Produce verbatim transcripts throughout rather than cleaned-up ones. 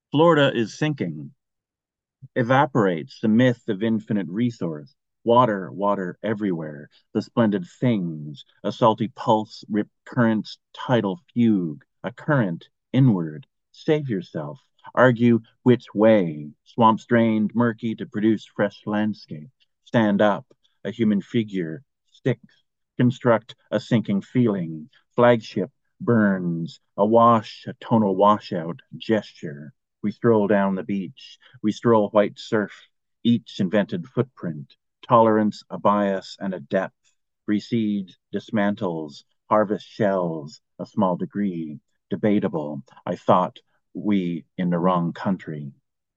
Florida is sinking. Evaporates the myth of infinite resource. Water, water everywhere. The splendid things, a salty pulse, rip current's tidal fugue, a current inward. Save yourself. Argue which way. Swamps drained, murky to produce fresh landscape. Stand up, a human figure. Sticks. Construct a sinking feeling. Flagship burns. A wash, a tonal washout. Gesture. We stroll down the beach. We stroll white surf, each invented footprint, tolerance, a bias, and a depth, recedes, dismantles, harvest shells, a small degree, debatable. I thought we in the wrong country.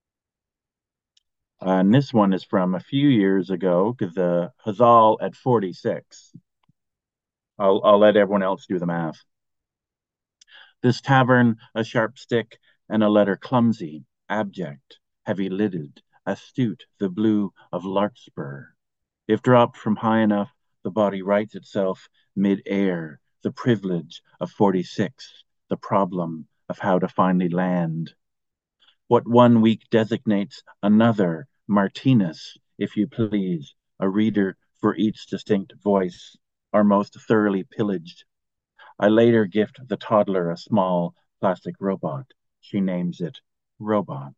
Uh, and this one is from a few years ago, the Hazal at forty-six. I'll, I'll let everyone else do the math. This tavern, a sharp stick, and a letter clumsy, abject, heavy-lidded, astute, the blue of larkspur. If dropped from high enough, the body rights itself mid-air, the privilege of forty-six, the problem of how to finally land. What one week designates another, Martinez, if you please, a reader for each distinct voice, are most thoroughly pillaged. I later gift the toddler a small plastic robot. She names it Robot.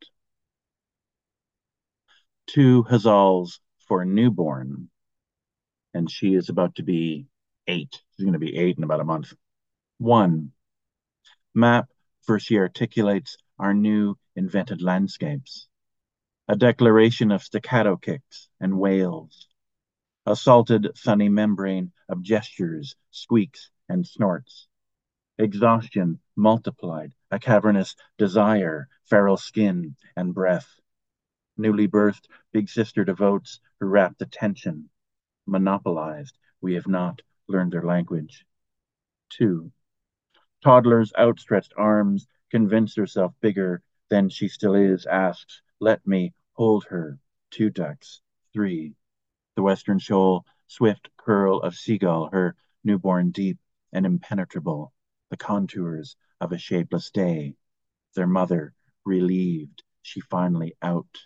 Two Hazals for a newborn, and she is about to be eight. She's going to be eight in about a month. One, map for she articulates our new invented landscapes. A declaration of staccato kicks and wails. A salted, sunny membrane of gestures, squeaks, and snorts. Exhaustion multiplied, a cavernous desire, feral skin and breath. Newly birthed, Big Sister devotes her rapt attention. Monopolized, we have not learned their language. Two, toddler's outstretched arms, convinced herself bigger than she still is, asks, let me hold her. Two ducks. Three, the western shoal, swift curl of seagull, her newborn deep and impenetrable, the contours of a shapeless day. Their mother, relieved, she finally out.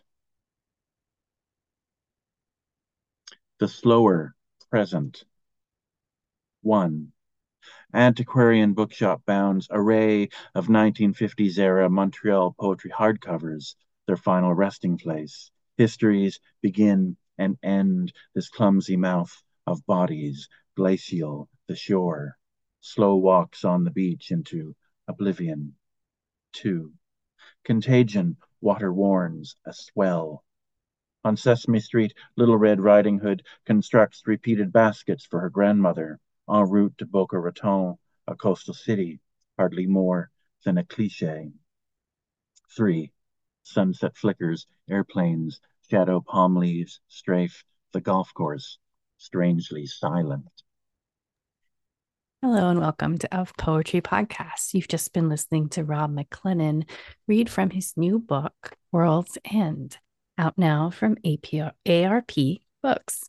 The slower present. One, antiquarian bookshop bounds array of nineteen fifties era Montreal poetry hardcovers, their final resting place. Histories begin and end this clumsy mouth of bodies, glacial, the shore. Slow walks on the beach into oblivion. Two, contagion, water warns, a swell. On Sesame Street, Little Red Riding Hood constructs repeated baskets for her grandmother en route to Boca Raton, a coastal city, hardly more than a cliche. Three, sunset flickers, airplanes, shadow palm leaves, strafe, the golf course, strangely silent. Hello and welcome to Of Poetry Podcast. You've just been listening to Rob McClennan read from his new book, World's End, out now from A P R, A R P Books.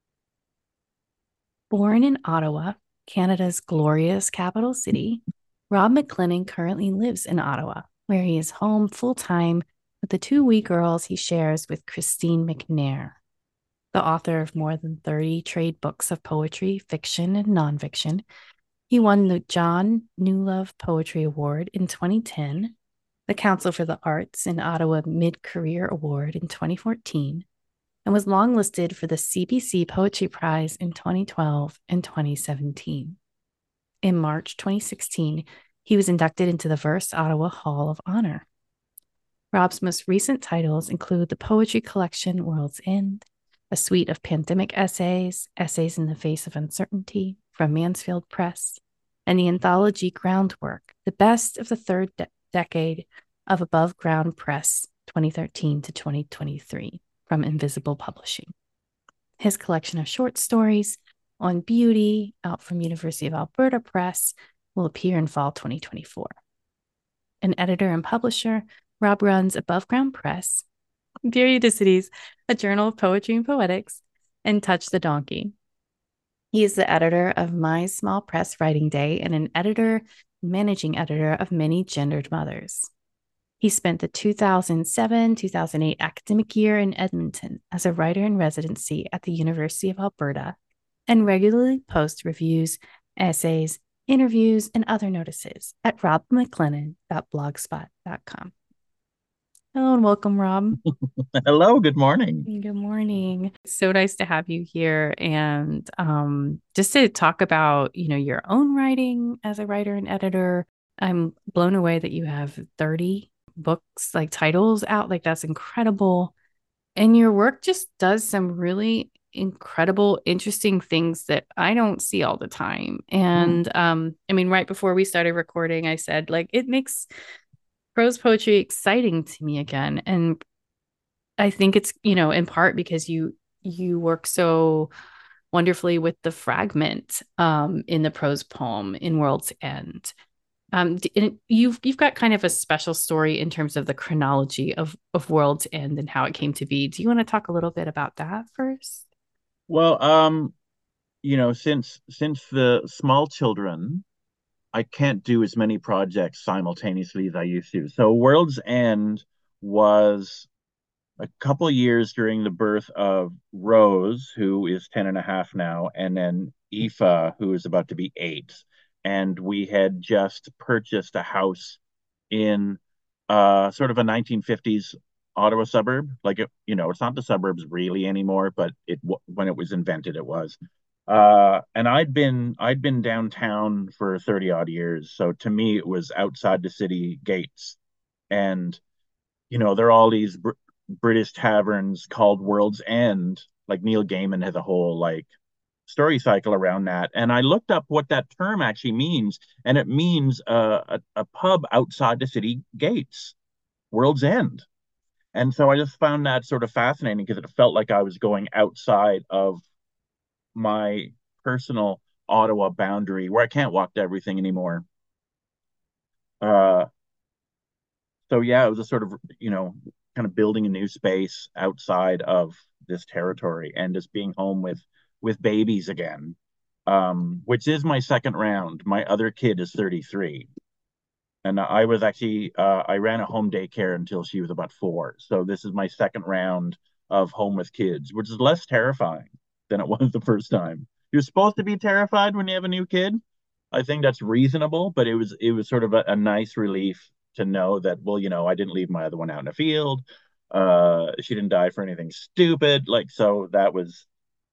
Born in Ottawa, Canada's glorious capital city, Rob McClennan currently lives in Ottawa, where he is home full-time with the two wee girls he shares with Christine McNair. The author of more than thirty trade books of poetry, fiction, and nonfiction, he won the John Newlove Poetry Award in twenty ten, the Council for the Arts in Ottawa Mid-Career Award in twenty fourteen, and was longlisted for the C B C Poetry Prize in twenty twelve and twenty seventeen. In March twenty sixteen, he was inducted into the Verse Ottawa Hall of Honor. Rob's most recent titles include the poetry collection World's End, a suite of pandemic essays, Essays in the Face of Uncertainty, from Mansfield Press, and the anthology Groundwork, the best of the third de- decade of Above Ground Press, twenty thirteen to twenty twenty-three, from Invisible Publishing. His collection of short stories, On Beauty, out from University of Alberta Press, will appear in fall twenty twenty-four. An editor and publisher, Rob runs Above Ground Press, Periodicities, a journal of poetry and poetics, and Touch the Donkey. He is the editor of My Small Press Writing Day and an editor, managing editor of Many Gendered Mothers. He spent the two thousand seven two thousand eight academic year in Edmonton as a writer in residency at the University of Alberta and regularly posts reviews, essays, interviews, and other notices at rob mclennan dot blogspot dot com. Hello and welcome, Rob. Hello, good morning. Good morning. It's so nice to have you here and um, just to talk about, you know, your own writing as a writer and editor. I'm blown away that you have thirty books, like titles out. Like that's incredible. And your work just does some really incredible, interesting things that I don't see all the time. And hmm. um, I mean, right before we started recording, I said, like, it makes prose poetry exciting to me again. And I think it's, you know, in part because you you work so wonderfully with the fragment um, in the prose poem in World's End. Um, you've you've got kind of a special story in terms of the chronology of of World's End and how it came to be. Do you want to talk a little bit about that first? Well, um, you know, since since the small children, I can't do as many projects simultaneously as I used to. So World's End was a couple of years during the birth of Rose, who is ten and a half now, and then Aoife, who is about to be eight. And we had just purchased a house in uh, sort of a nineteen fifties Ottawa suburb. Like, it, you know, it's not the suburbs really anymore, but it when it was invented, it was. Uh, and I'd been I'd been downtown for thirty odd years. So to me, it was outside the city gates. And, you know, there are all these Br- British taverns called World's End. Like Neil Gaiman has a whole like story cycle around that. And I looked up what that term actually means, and it means uh, a, a pub outside the city gates, World's End. And so I just found that sort of fascinating because it felt like I was going outside of my personal Ottawa boundary where I can't walk to everything anymore. Uh, so yeah, it was a sort of, you know, kind of building a new space outside of this territory and just being home with with babies again, um, which is my second round. My other kid is thirty-three. And I was actually, uh, I ran a home daycare until she was about four. So this is my second round of home with kids, which is less terrifying than it was the first time. You're supposed to be terrified when you have a new kid. I think that's reasonable, but it was it was sort of a, a nice relief to know that, well, you know, I didn't leave my other one out in the field. Uh, she didn't die for anything stupid. Like, so that was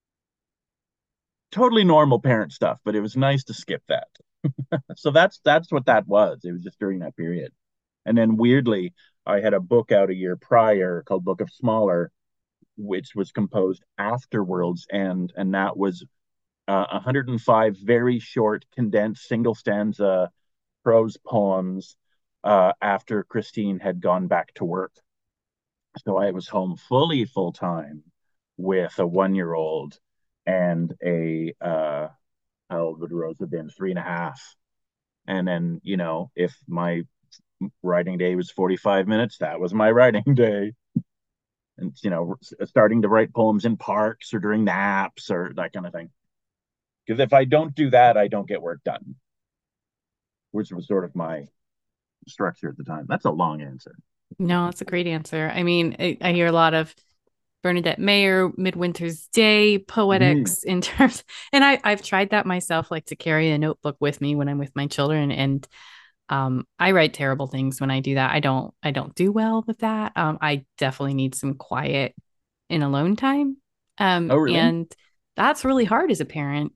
totally normal parent stuff, but it was nice to skip that. So that's that's what that was. It was just during that period. And then weirdly, I had a book out a year prior called Book of Smaller, which was composed after World's End, and that was uh, one hundred five very short, condensed, single stanza prose poems uh, after Christine had gone back to work. So I was home fully full time with a one year old and a uh, how old would Rose have been? Three and a half. And then, you know, if my writing day was forty-five minutes, that was my writing day. And, you know, starting to write poems in parks or during naps or that kind of thing. Because if I don't do that, I don't get work done, which was sort of my structure at the time. That's a long answer. No, it's a great answer. I mean, I, I hear a lot of Bernadette Mayer, Midwinter's Day poetics mm-hmm. in terms, and I, I've tried that myself, like to carry a notebook with me when I'm with my children. And um, I write terrible things when I do that. I don't, I don't do well with that. Um, I definitely need some quiet and alone time. Um, oh, really? And that's really hard as a parent.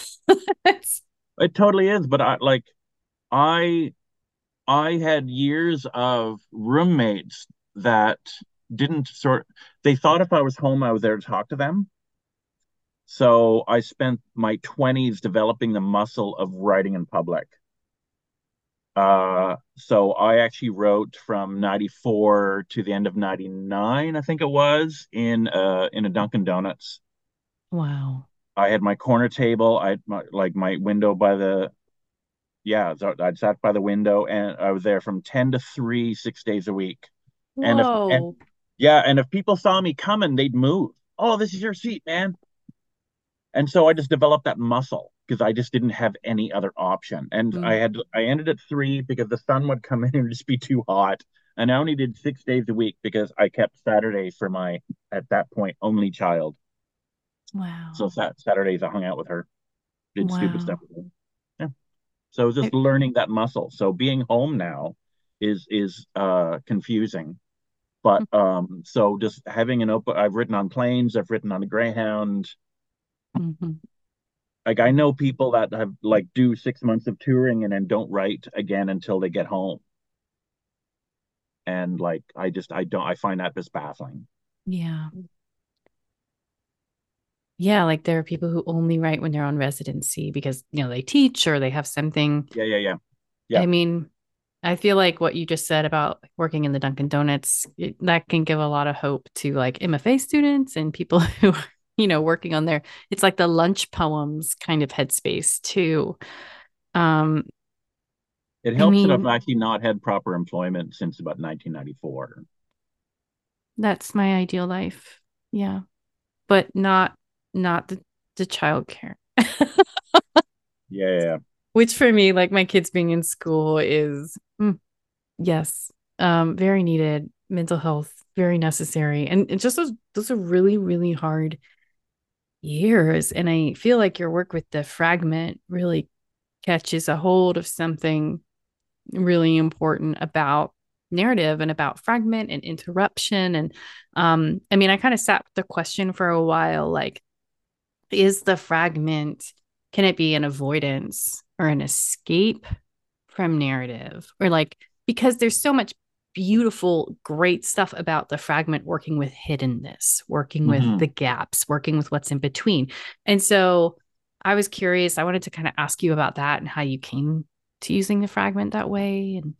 It totally is. But I like, I, I had years of roommates that didn't sort they thought if I was home I was there to talk to them. So I spent my twenties developing the muscle of writing in public. Uh so I actually wrote from ninety-four to the end of ninety-nine, I think it was, in uh in a Dunkin' Donuts. Wow. I had my corner table, I had my, like my window by the yeah, so I'd sat by the window and I was there from ten to three, six days a week. Whoa. And if and yeah, and if people saw me coming, they'd move. Oh, this is your seat, man. And so I just developed that muscle because I just didn't have any other option. And mm. I had I ended at three because the sun would come in and just be too hot. And I only did six days a week because I kept Saturday for my, at that point, only child. Wow. So sat Saturdays I hung out with her, did stupid stuff Wow. with her. Yeah. So it was I, just learning that muscle. So being home now is is uh confusing. But um so just having an open I've written on planes, I've written on a Greyhound. mhm. Like I know people that have like do six months of touring and then don't write again until they get home. And like I just I don't I find that just baffling. Yeah. Yeah, like there are people who only write when they're on residency because, you know, they teach or they have something. Yeah, yeah, yeah. Yeah. I mean, I feel like what you just said about working in the Dunkin' Donuts, it, that can give a lot of hope to like M F A students and people who, you know, working on their, it's like the lunch poems kind of headspace too. Um, It I helps that I've mean, actually not had proper employment since about nineteen ninety-four. that's my ideal life. Yeah. But not not the the childcare. Yeah, yeah, yeah. Which for me, like my kids being in school is mm, yes, um, very needed. Mental health, very necessary. And it just those those are really, really hard years. And I feel like your work with the fragment really catches a hold of something really important about narrative and about fragment and interruption. And um, I mean, I kind of sat with the question for a while, like, is the fragment, can it be an avoidance or an escape from narrative? Or like, because there's so much beautiful, great stuff about the fragment working with hiddenness, working with the Hmm. gaps, working with what's in between. And so I was curious. I wanted to kind of ask you about that and how you came to using the fragment that way. And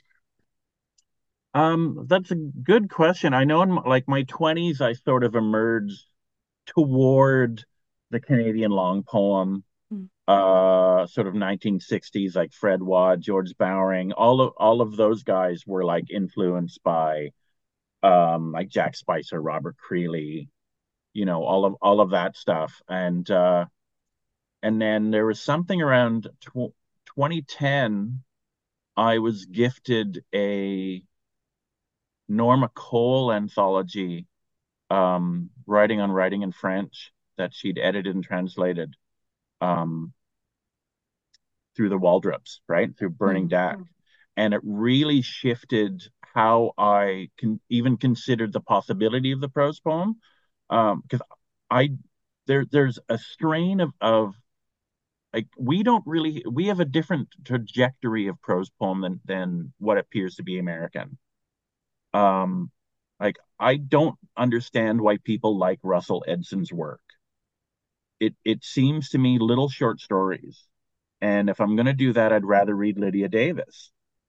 Um, that's a good question. I know in my, like my twenties, I sort of emerged toward the Canadian long poem, mm, uh, sort of nineteen sixties, like Fred Waugh, George Bowring, all of all of those guys were like influenced by um like Jack Spicer, Robert Creeley, you know, all of all of that stuff. And uh and then there was something around tw twenty ten, I was gifted a Norma Cole anthology, um, writing on writing in French that she'd edited and translated um, through the Waldrops, right? Through Burning mm, Deck. And it really shifted how I can even considered the possibility of the prose poem. Um, because I there there's a strain of of like we don't really we have a different trajectory of prose poem than than what appears to be American. Um, like I don't understand why people like Russell Edson's work. It it seems to me little short stories. And if I'm going to do that, I'd rather read Lydia Davis.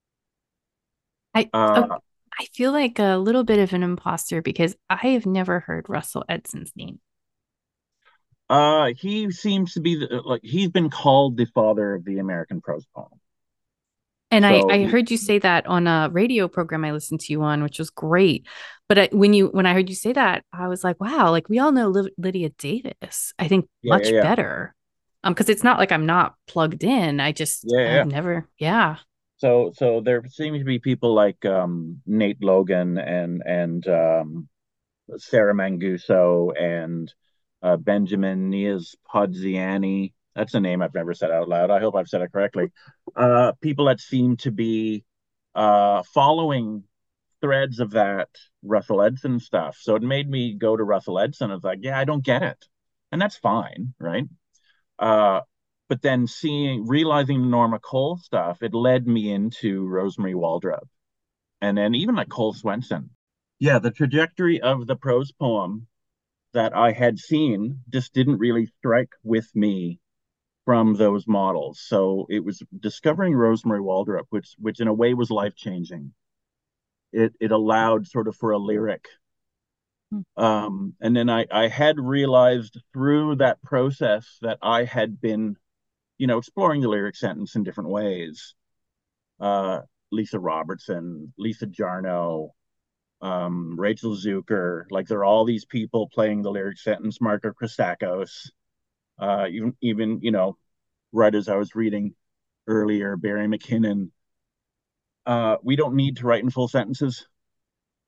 I uh, Uh, I feel like a little bit of an imposter because I have never heard Russell Edson's name. uh, he seems to be the, like he's been called the father of the American prose poem. And I, So I he, heard you say that on a radio program I listened to you on, which was great. But I, when you when I heard you say that, I was like, wow, like we all know Liv- Lydia Davis. I think yeah, yeah, much yeah, better. Um, because it's not like I'm not plugged in. I just yeah, I've yeah. never, yeah. So so there seems to be people like um, Nate Logan and and um, Sarah Manguso and uh, Benjamin Nias-Podziani. That's a name I've never said out loud. I hope I've said it correctly. Uh, people that seem to be uh, following threads of that Russell Edson stuff. So it made me go to Russell Edson. I was like, yeah, I don't get it. And that's fine, right? Uh, but then seeing, realizing the Norma Cole stuff, it led me into Rosemary Waldrop. And then even like Cole Swenson. Yeah, the trajectory of the prose poem that I had seen just didn't really strike with me from those models. So it was discovering Rosemary Waldrop, which which in a way was life changing. It it allowed sort of for a lyric. Um, and then I, I had realized through that process that I had been, you know, exploring the lyric sentence in different ways. Uh, Lisa Robertson, Lisa Jarno, um, Rachel Zucker, like there are all these people playing the lyric sentence, Marco Christakos, uh, even, even, you know, right as I was reading earlier, Barry McKinnon. Uh, we don't need to write in full sentences.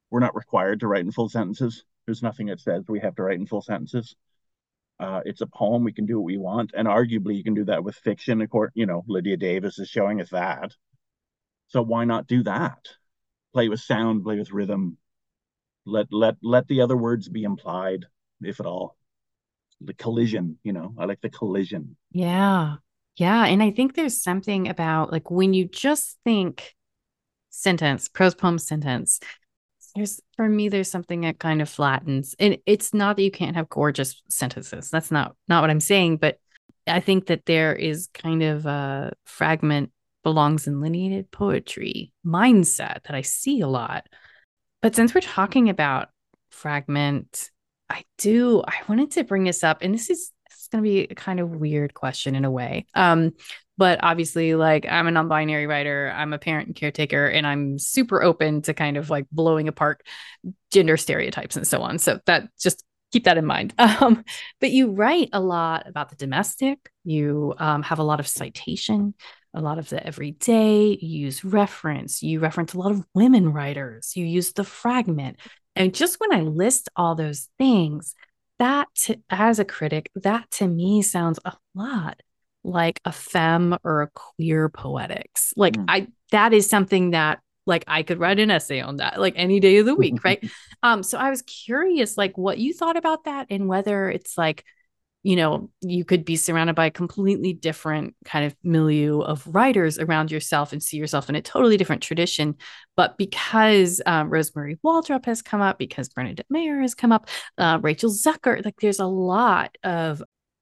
We're not required to write in full sentences. There's nothing that says we have to write in full sentences. Uh, it's a poem. We can do what we want, and arguably you can do that with fiction. Of course, you know, Lydia Davis is showing us that. So why not do that? Play with sound, play with rhythm. Let let let the other words be implied, if at all. The collision, you know, I like the collision. Yeah. Yeah. And I think there's something about like when you just think sentence, prose poem sentence, there's for me, there's something that kind of flattens. And it's not that you can't have gorgeous sentences. That's not not what I'm saying, but I think that there is kind of a fragment belongs in lineated poetry mindset that I see a lot. But since we're talking about fragment, I do, I wanted to bring this up, and this is, this is going to be a kind of weird question in a way. Um, but obviously, like I'm a non-binary writer, I'm a parent and caretaker, and I'm super open to kind of like blowing apart gender stereotypes and so on. So that just keep that in mind. Um, but you write a lot about the domestic. You um, have a lot of citation, a lot of the everyday. You use reference. You reference a lot of women writers. You use the fragment. And just when I list all those things, that to, as a critic, that to me sounds a lot like a femme or a queer poetics. Like Mm. I, that is something that like I could write an essay on that like any day of the week, right? Um, so I was curious, like what you thought about that and whether it's like, you know, you could be surrounded by a completely different kind of milieu of writers around yourself and see yourself in a totally different tradition. But because um, Rosemary Waldrop has come up, because Bernadette Mayer has come up, uh, Rachel Zucker, like there's a lot of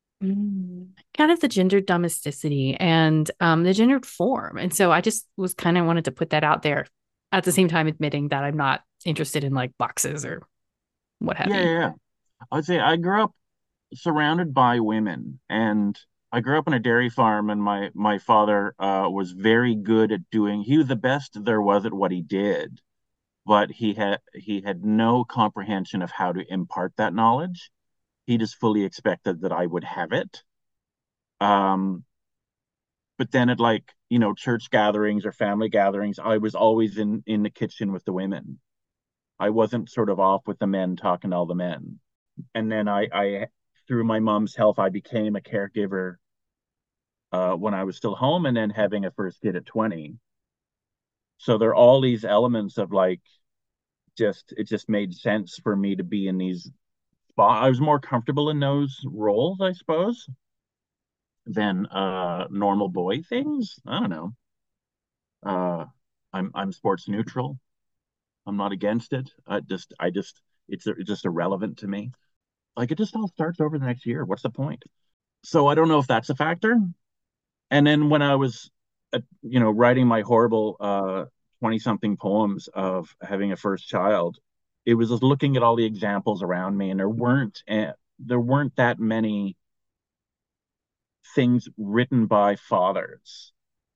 mm, kind of the gendered domesticity and um, the gendered form. And so I just was kind of wanted to put that out there at the same time admitting that I'm not interested in like boxes or what have Yeah, you. yeah, yeah. I'd say I grew up surrounded by women, and I grew up on a dairy farm, and my my father uh, was very good at doing. He was the best there was at what he did, but he had he had no comprehension of how to impart that knowledge. He just fully expected that I would have it. Um, but then at like, you know, church gatherings or family gatherings, I was always in in the kitchen with the women. I wasn't sort of off with the men talking to all the men. And then I, I through my mom's health, I became a caregiver uh, when I was still home, and then having a first kid at twenty. So there are all these elements of like, just it just made sense for me to be in these spots. I was more comfortable in those roles, I suppose, than uh, normal boy things. I don't know. Uh, I'm I'm sports neutral. I'm not against it. I just I just it's it's just irrelevant to me. Like it just all starts over the next year. What's the point? So I don't know if that's a factor. And then when I was, uh, you know, writing my horrible uh twenty something poems of having a first child, it was just looking at all the examples around me, and there weren't uh, there weren't that many things written by fathers.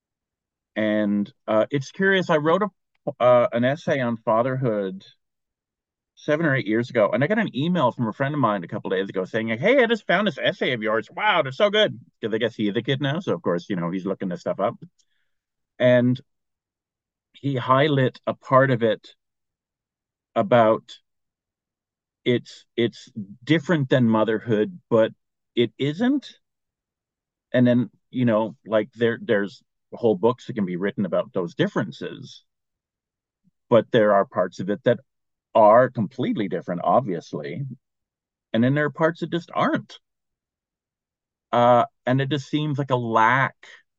And uh, it's curious. I wrote a uh, an essay on fatherhood seven or eight years ago, and I got an email from a friend of mine a couple of days ago saying, "Hey, I just found this essay of yours. Wow, they're so good." Because I guess he's the kid now, so of course, you know, he's looking this stuff up. And he highlight a part of it about it's it's different than motherhood, but it isn't. And then, you know, like there there's whole books that can be written about those differences, but there are parts of it that are completely different, obviously. And then there are parts that just aren't. Uh, and it just seems like a lack.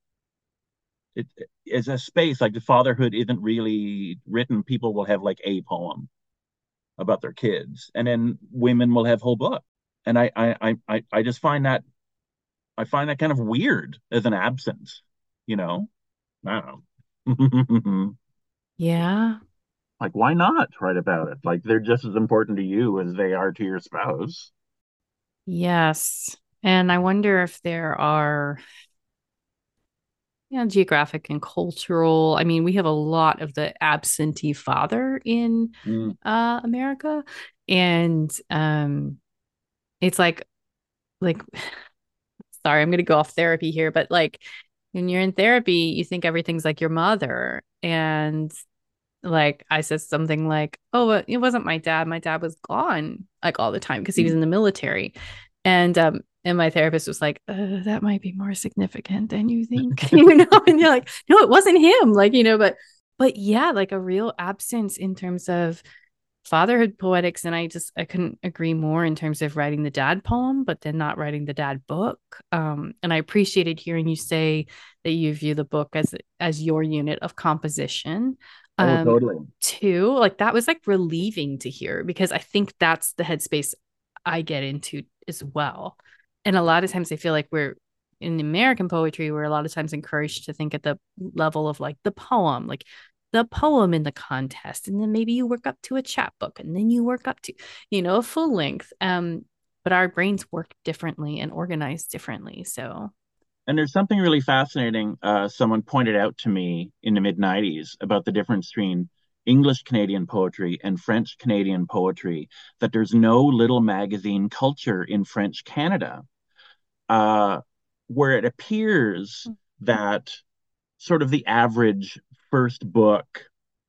It is a space like the fatherhood isn't really written. People will have like a poem about their kids, and then women will have whole book. And I, I, I, I just find that I find that kind of weird as an absence. You know, I don't know. Yeah. Like, why not write about it? Like, they're just as important to you as they are to your spouse. Yes. And I wonder if there are, yeah, geographic and cultural. I mean, we have a lot of the absentee father in Mm. uh America. And um it's like like sorry, I'm gonna go off therapy here, but like when you're in therapy, you think everything's like your mother. And like I said something like, "Oh, it wasn't my dad. My dad was gone like all the time because he was Mm. in the military." And um and my therapist was like, uh, "That might be more significant than you think." You know, and you're like, "No, it wasn't him." Like, you know, but but yeah, like a real absence in terms of fatherhood poetics. And I just I couldn't agree more in terms of writing the dad poem, but then not writing the dad book. Um, and I appreciated hearing you say that you view the book as as your unit of composition. Oh, Um, totally. too, like that was like relieving to hear because I think that's the headspace I get into as well. And a lot of times I feel like we're in American poetry, we're a lot of times encouraged to think at the level of like the poem, like the poem in the contest, and then maybe you work up to a chapbook, and then you work up to, you know, a full length. Um, but our brains work differently and organize differently. So, And there's something really fascinating. Uh, someone pointed out to me in the mid nineties about the difference between English Canadian poetry and French Canadian poetry, that there's no little magazine culture in French Canada, uh, where it appears that sort of the average first book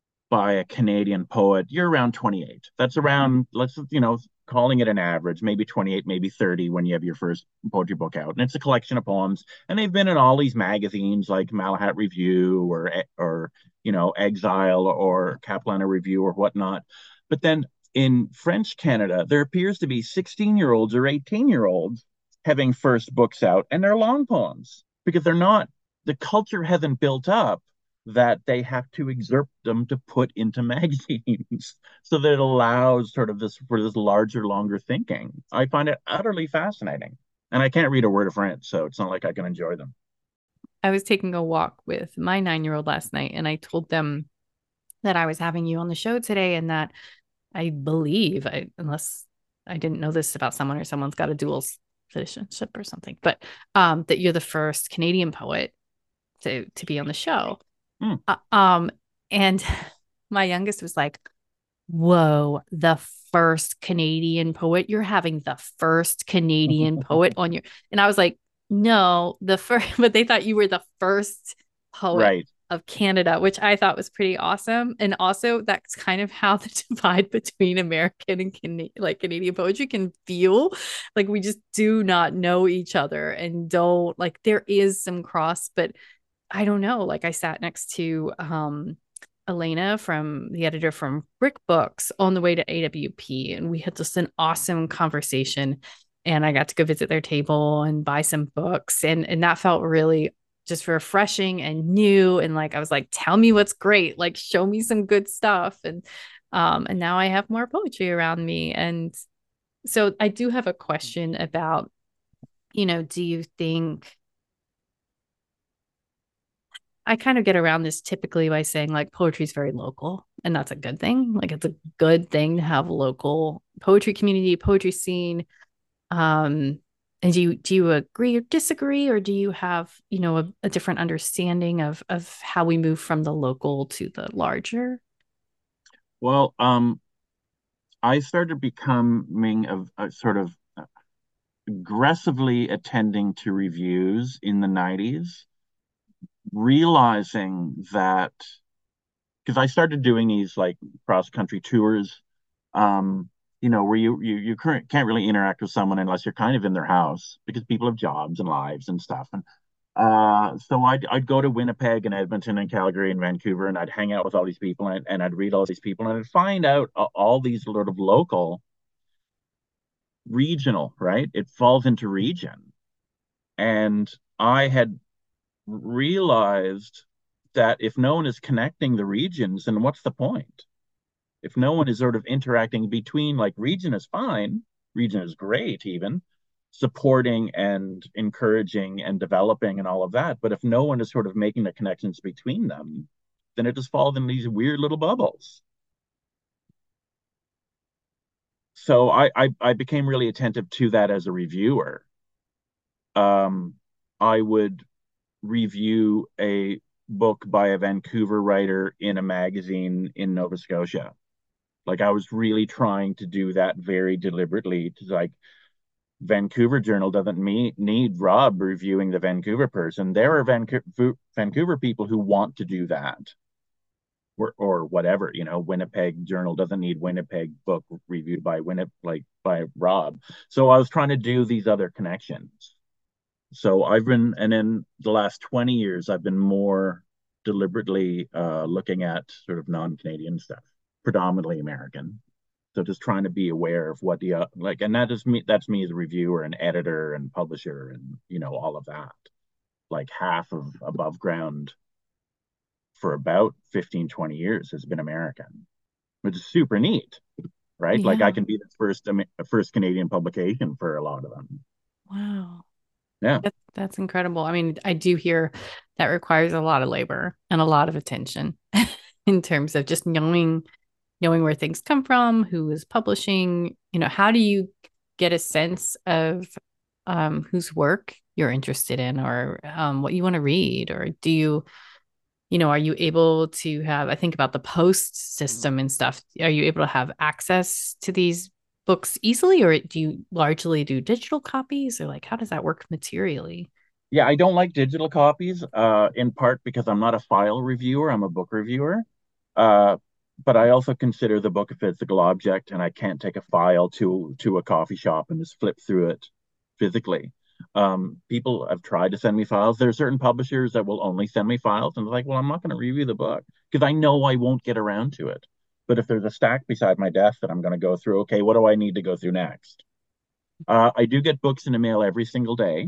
by a Canadian poet, you're around twenty-eight. That's around, let's, you know, calling it an average, maybe twenty-eight, maybe thirty when you have your first poetry book out. And it's a collection of poems. And they've been in all these magazines like Malahat Review or, or you know, Exile or Caplana Review or whatnot. But then in French Canada, there appears to be sixteen year olds or eighteen year olds having first books out, and they're long poems because they're not, the culture hasn't built up that they have to exert them to put into magazines so that it allows sort of this for this larger, longer thinking. I find it utterly fascinating. And I can't read a word of French, so it's not like I can enjoy them. I was taking a walk with my nine year old last night, and I told them that I was having you on the show today, and that I believe, I, unless I didn't know this about someone or someone's got a dual citizenship or something, but um, that you're the first Canadian poet to to be on the show. Hmm. Uh, um, and my youngest was like, "Whoa, the first Canadian poet! You're having the first Canadian poet on your," and I was like, "No, the first," but they thought you were the first poet Right. of Canada, which I thought was pretty awesome. And also, that's kind of how the divide between American and Can- like Canadian poetry can feel. Like we just do not know each other and don't like there is some cross, but I don't know. Like I sat next to um Elena from the editor from Brick Books on the way to A W P, and we had just an awesome conversation. And I got to go visit their table and buy some books, and and that felt really just refreshing and new. And like I was like, tell me what's great, like show me some good stuff. And um and now I have more poetry around me. And so I do have a question about, you know, do you think I kind of get around this typically by saying like poetry is very local, and that's a good thing. Like it's a good thing to have a local poetry community, poetry scene. Um, and do you do you agree or disagree, or do you have, you know, a, a different understanding of of how we move from the local to the larger? Well, um, I started becoming a, a sort of aggressively attending to reviews in the nineties, realizing that because I started doing these like cross country tours, um, you know, where you you you can't really interact with someone unless you're kind of in their house because people have jobs and lives and stuff. And uh, so I'd I'd go to Winnipeg and Edmonton and Calgary and Vancouver, and I'd hang out with all these people, and, and I'd read all these people, and I'd find out all these sort of local, regional, right? It falls into region, and I had realized that if no one is connecting the regions, then what's the point? If no one is sort of interacting between, like, region is fine, region is great, even supporting and encouraging and developing and all of that. But if no one is sort of making the connections between them, then it just falls in these weird little bubbles. So I, I, I became really attentive to that as a reviewer. Um, I would review a book by a Vancouver writer in a magazine in Nova Scotia. Like I was really trying to do that very deliberately to, like, Vancouver Journal doesn't meet, need Rob reviewing the Vancouver person. There are Vancouver, Vancouver people who want to do that. or, or whatever, you know, Winnipeg Journal doesn't need Winnipeg book reviewed by Winnipeg, like by Rob. So I was trying to do these other connections. So I've been, and in the last twenty years, I've been more deliberately uh, looking at sort of non-Canadian stuff, predominantly American. So just trying to be aware of what the uh, like, and that is me. That's me as a reviewer and editor and publisher, and you know all of that. Like half of Above Ground for about fifteen, twenty years has been American, which is super neat, right? Like I Yeah. can be the first first Canadian publication for a lot of them. Wow. Yeah. That, that's incredible. I mean, I do hear that requires a lot of labor and a lot of attention in terms of just knowing knowing where things come from, who is publishing, you know, how do you get a sense of um, whose work you're interested in or um, what you want to read? Or do you, you know, are you able to have, I think about the post system and stuff. Are you able to have access to these books easily, or do you largely do digital copies, or like how does that work materially? Yeah, I don't like digital copies, uh, in part because I'm not a file reviewer, I'm a book reviewer. Uh, but I also consider the book a physical object, and I can't take a file to to a coffee shop and just flip through it physically. Um, people have tried to send me files. There are certain publishers that will only send me files, and they're like, well, I'm not going to review the book because I know I won't get around to it. But if there's a stack beside my desk that I'm going to go through, okay, what do I need to go through next? Uh, I do get books in the mail every single day.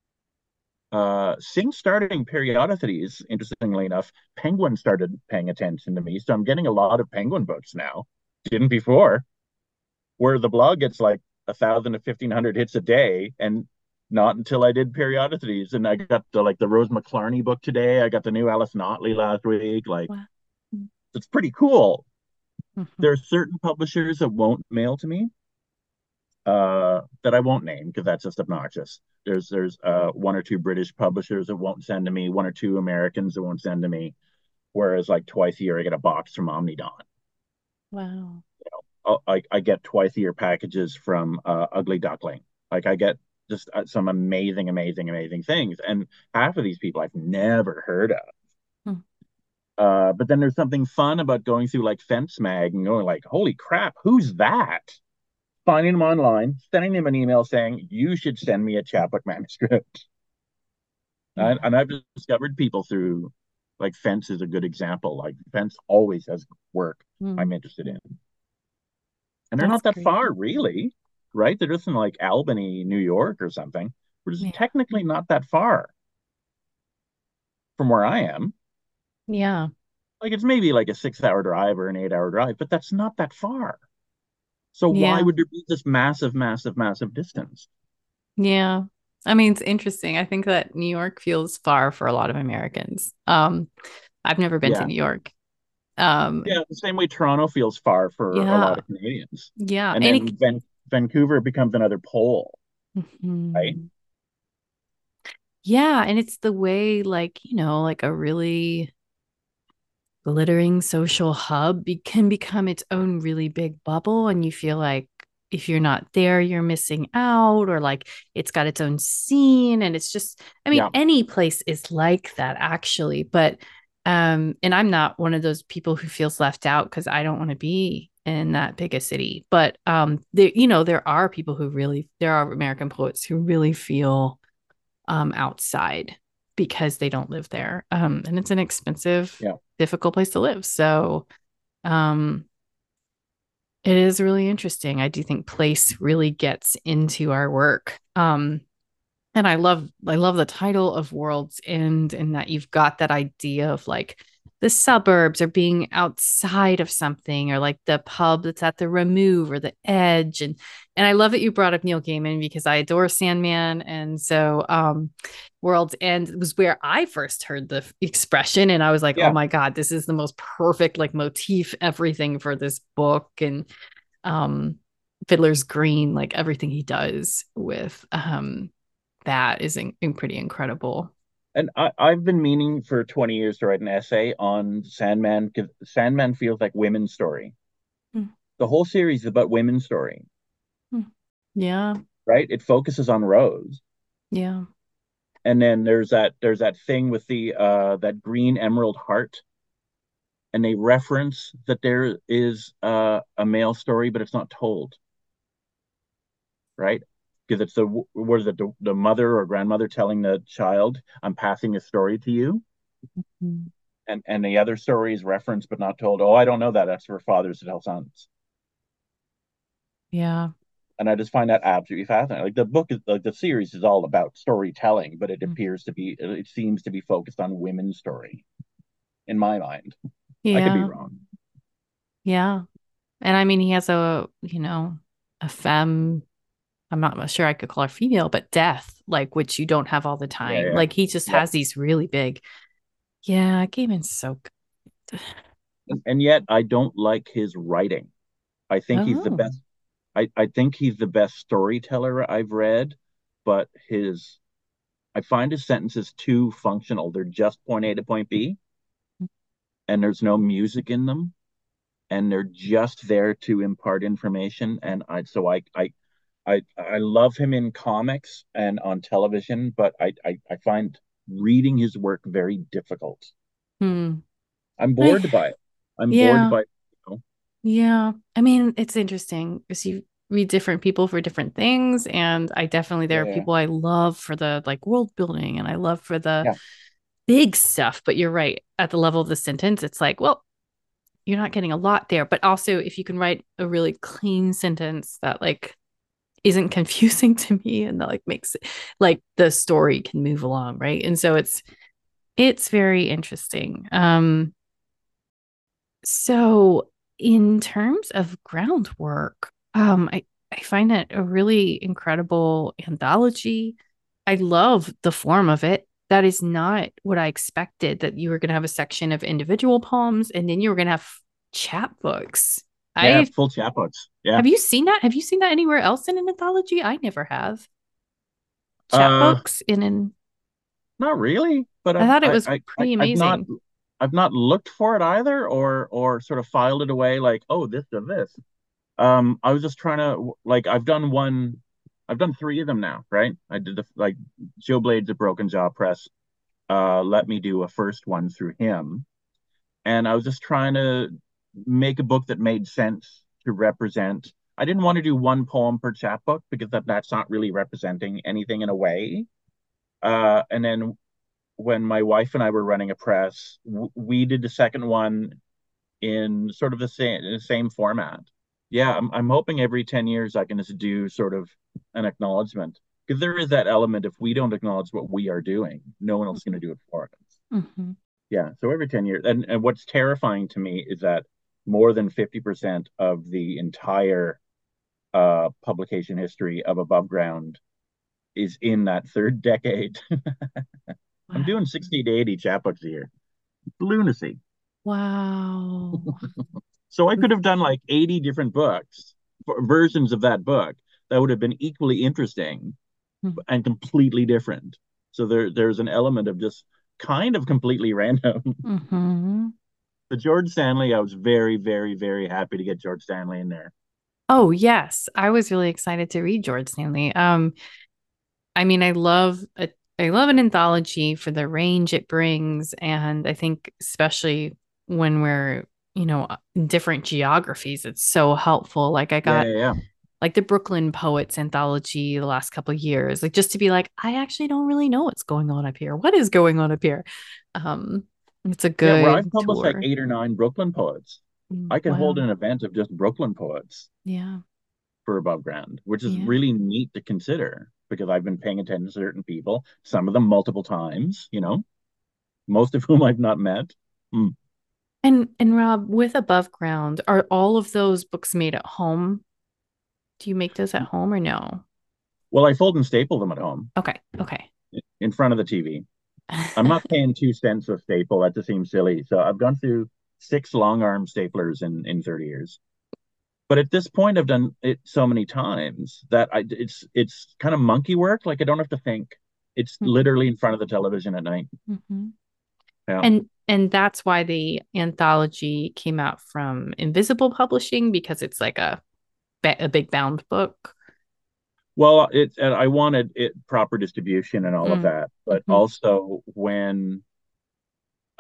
Uh, Sing starting periodicities, interestingly enough, Penguin started paying attention to me. So I'm getting a lot of Penguin books now. Didn't before, where the blog gets like a thousand to fifteen hundred hits a day, and not until I did periodicities. And I got the like the Rose McClarney book today. I got the new Alice Notley last week. Like Wow. it's pretty cool. Mhm. There are certain publishers that won't mail to me, uh, that I won't name because that's just obnoxious. There's there's uh, one or two British publishers that won't send to me, one or two Americans that won't send to me. Whereas like twice a year I get a box from Omnidon. Wow. Oh, I, I get twice a year packages from uh, Ugly Duckling. Like I get just uh, some amazing, amazing, amazing things, and half of these people I've never heard of. Hmm. Uh, but then there's something fun about going through like Fence Mag and going like, "Holy crap, who's that?" Finding them online, sending them an email saying, you should send me a chapbook manuscript. And, Yeah. and I've discovered people through, like, Fence is a good example. Like, Fence always has work Hmm. I'm interested in. And they're That's not that great. far, really, right? They're just in like Albany, New York or something, which is Yeah. technically not that far from where I am. Yeah. Like, it's maybe like a six hour drive or an eight hour drive, but that's not that far. So why Yeah. would there be this massive, massive, massive distance? Yeah. I mean, it's interesting. I think that New York feels far for a lot of Americans. Um, I've never been to Yeah. New York. Um, Yeah, the same way Toronto feels far for a lot yeah. of Canadians. Yeah. And And it, then Van Vancouver becomes another pole, right? Mhm. Yeah. And it's the way, like, you know, like a really glittering social hub be- can become its own really big bubble. And you feel like if you're not there, you're missing out, or like it's got its own scene. And it's just, I mean, Yeah, any place is like that actually. But, um, and I'm not one of those people who feels left out because I don't want to be in that big a city. But, um, there, you know, there are people who really, there are American poets who really feel um, outside because they don't live there. Um, and it's an expensive, yeah. difficult place to live. So um, it is really interesting. I do think place really gets into our work. Um, and I love I love the title of World's End, and that you've got that idea of like the suburbs or being outside of something, or like the pub that's at the remove or the edge. And and I love that you brought up Neil Gaiman because I adore Sandman. And so um World's End was where I first heard the expression, and I was like, oh Yeah. my God, this is the most perfect like motif, everything for this book. And um Fiddler's Green, like everything he does with um that is in, in pretty incredible. And I, I've been meaning for twenty years to write an essay on Sandman because Sandman feels like women's story. Mm. The whole series is about women's story, Mm. Yeah. right? It focuses on Rose. Yeah. And then there's that there's that thing with the uh that green emerald heart and they reference that there is uh, a male story, but it's not told, right? Because it's the what is it the, the mother or grandmother telling the child, "I'm passing a story to you," Mhm. and and the other story is referenced but not told. Oh, I don't know that. That's for fathers to tell sons. Yeah. And I just find that absolutely fascinating. Like the book is like the series is all about storytelling, but it Mm. appears to be it seems to be focused on women's story in my mind. I could be Yeah. wrong. Yeah. And I mean, he has a, you know, a femme, I'm not sure I could call her female, but death, like, which you don't have all the Yeah, time. yeah. Like, he just Yep. has these really big, yeah, Gaiman's so good. And, and yet I don't like his writing. I think he's the Oh. best. I, I think he's the best storyteller I've read, but his I find his sentences too functional. They're just point A to point B, and there's no music in them, and they're just there to impart information. And I so I I I, I love him in comics and on television, but I, I, I find reading his work very difficult. Hmm. I'm I, bored by it. I'm bored yeah. by, you know, Yeah. I mean, it's interesting because you read different people for different things. And I definitely, there yeah, are yeah, people I love for the like world building and I love for the yeah, big stuff. But you're right. At the level of the sentence, it's like, well, you're not getting a lot there. But also, if you can write a really clean sentence that like isn't confusing to me and that like makes it like the story can move along, right? And so it's it's very interesting. Um, so in terms of groundwork, um, I I find it a really incredible anthology. I love the form of it. That is not what I expected, that you were going to have a section of individual poems and then you were going to have chapbooks. yeah. I Full chapbooks. Yeah. have you seen that? Have you seen that anywhere else in an anthology? I never have. Uh, Chapbooks in an not really, but I I've thought it I, was I I- pretty I've not amazing. I've not looked for it either, or or sort of filed it away like, oh, this or this. Um, I was just trying to like I've done one, I've done three of them now, right? I did the like Joe Blades at Broken Jaw Press. Uh, let me do a first one through him, and I was just trying to make a book that made sense to represent. I didn't want to do one poem per chapbook because that, that's not really representing anything in a way. Uh, and then when my wife and I were running a press, w- we did the second one in sort of the same the same format. Yeah, I'm I'm hoping every ten years I can just do sort of an acknowledgement because there is that element if we don't acknowledge what we are doing, no one else is going to do it for us. Mm-hmm. Yeah, so every ten years. And, and what's terrifying to me is that more than fifty percent of the entire uh, publication history of Above Ground is in that third decade. I'm Wow. doing sixty to eighty chapbooks a year. Lunacy. Wow. So I could have done like eighty different books, versions of that book that would have been equally interesting and completely different. So there, there's an element of just kind of completely random. Mm-hmm. The George Stanley, I was very, very, very happy to get George Stanley in there. Oh, yes. I was really excited to read George Stanley. Um, I mean, I love a, I love an anthology for the range it brings, and I think especially when we're, you know, in different geographies, it's so helpful. Like I Yeah, got yeah, yeah. like the Brooklyn Poets anthology the last couple of years, like just to be like, I actually don't really know what's going on up here. What is going on up here? Um, it's a Yeah, where I've good published like tour. eight or nine Brooklyn poets. Mm, I could hold wow. an event of just Brooklyn poets Yeah. for Above Ground, which is Yeah. really neat to consider because I've been paying attention to certain people, some of them multiple times, you know, most of whom I've not met. Mm. And and Rob, with Above Ground, are all of those books made at home? Do you make those at home or no? Well, I fold and staple them at home Okay. Okay. in front of the T V. I'm not paying two cents a staple. That just seems silly. So I've gone through six long arm staplers in, in thirty years. But at this point, I've done it so many times that I it's it's kind of monkey work. Like I don't have to think. It's literally in front of the television at night. Mm-hmm. Yeah. And and that's why the anthology came out from Invisible Publishing because it's like a a big bound book. Well, it and I wanted it proper distribution and all of Mm. that, but Mm-hmm. also when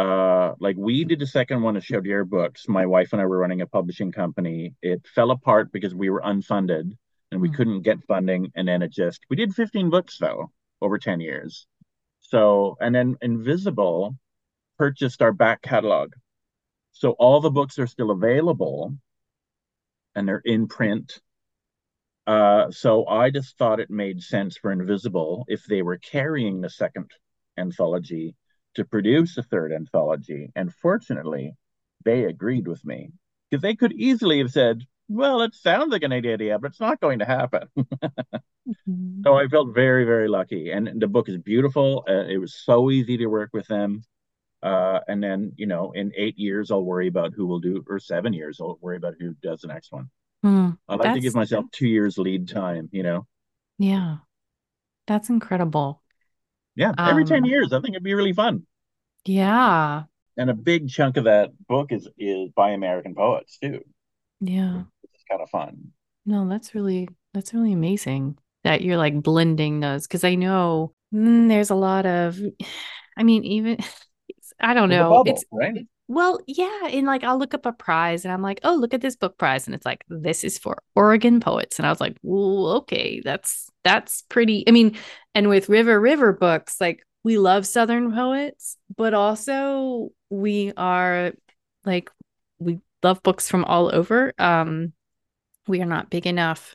Uh, like we did the second one of Chaudière Books. My wife and I were running a publishing company. It fell apart because we were unfunded and we Mm. couldn't get funding. And then it just, we did fifteen books though over ten years. So, and then Invisible purchased our back catalog. So all the books are still available and they're in print. Uh, so I just thought it made sense for Invisible, if they were carrying the second anthology, to produce a third anthology. And fortunately, they agreed with me because they could easily have said, well, it sounds like an idea, but it's not going to happen. Mhm. So I felt very, very lucky. And the book is beautiful. Uh, it was so easy to work with them. Uh, and then, you know, in eight years, I'll worry about who will do, or seven years, I'll worry about who does the next one. Mm. I like to give That's, myself two years lead time, you know? yeah, that's incredible. Yeah, every ten Um, years, I think it'd be really fun. yeah, And a big chunk of that book is is by American poets too. yeah. It's kind of fun. No, that's really that's really amazing that you're like blending those because I know mm, there's a lot of, I mean, even I don't Well, the know. It's bubble, right? well, yeah, and like I'll look up a prize and I'm like, oh, look at this book prize, and it's like this is for Oregon poets, and I was like, well, okay, that's that's pretty. I mean, and with River River books, like we love Southern poets, but also we are like we love books from all over. Um, we are not big enough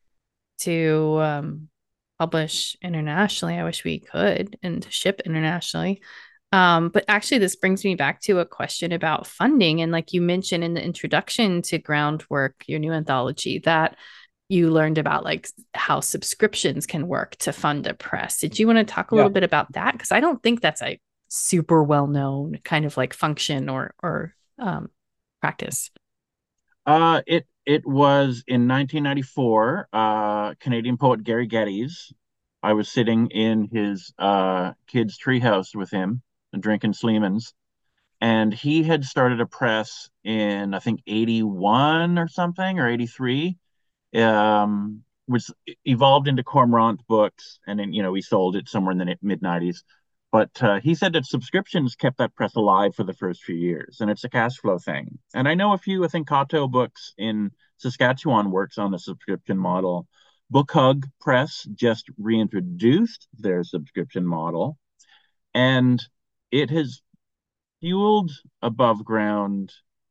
to um, publish internationally. I wish we could and to ship internationally. Um, but actually, this brings me back to a question about funding. And like you mentioned in the introduction to Groundwork, your new anthology, that you learned about like how subscriptions can work to fund a press. Did you want to talk a Yeah. little bit about that? Because I don't think that's a super well known kind of like function or or um, practice. Uh, it it was in nineteen ninety-four. Uh, Canadian poet Gary Geddes. I was sitting in his uh kid's treehouse with him and drinking Sleemans, and he had started a press in I think eighty-one or something or eighty-three, um, which evolved into Cormorant Books, and then you know we sold it somewhere in the mid nineties. But uh, he said that subscriptions kept that press alive for the first few years, and it's a cash flow thing. And I know a few. I think Kato Books in Saskatchewan works on a subscription model. Book Hug Press just reintroduced their subscription model, and it has fueled above ground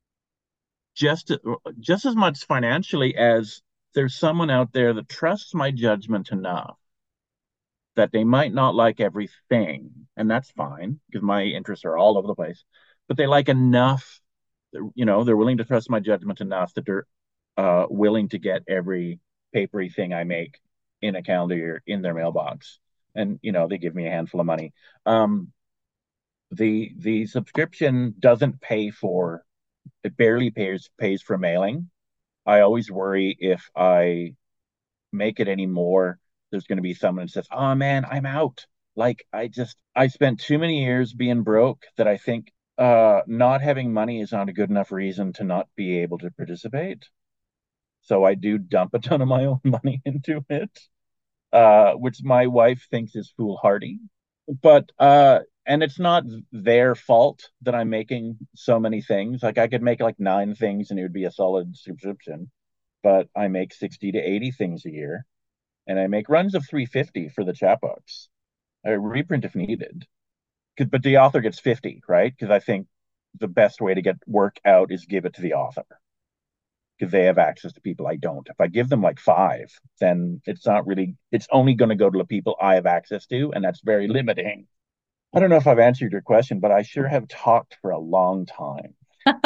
just just as much financially as there's someone out there that trusts my judgment enough that they might not like everything, and that's fine because my interests are all over the place, but they like enough, you know, they're willing to trust my judgment enough that they're uh, willing to get every papery thing I make in a calendar year in their mailbox, and you know they give me a handful of money. Um, the the subscription doesn't pay for it barely pays pays for mailing. I always worry if I make it anymore, there's going to be someone that says, "Oh man, I'm out." Like I just I spent too many years being broke that I think uh not having money is not a good enough reason to not be able to participate. So I do dump a ton of my own money into it, uh, which my wife thinks is foolhardy. But uh and it's not their fault that I'm making so many things. Like I could make like nine things and it would be a solid subscription, but I make sixty to eighty things a year and I make runs of three hundred fifty for the chapbooks. I reprint if needed. But the author gets fifty, right? Because I think the best way to get work out is give it to the author because they have access to people I don't. If I give them like five, then it's not really, it's only going to go to the people I have access to, and that's very limiting. I don't know if I've answered your question, but I sure have talked for a long time.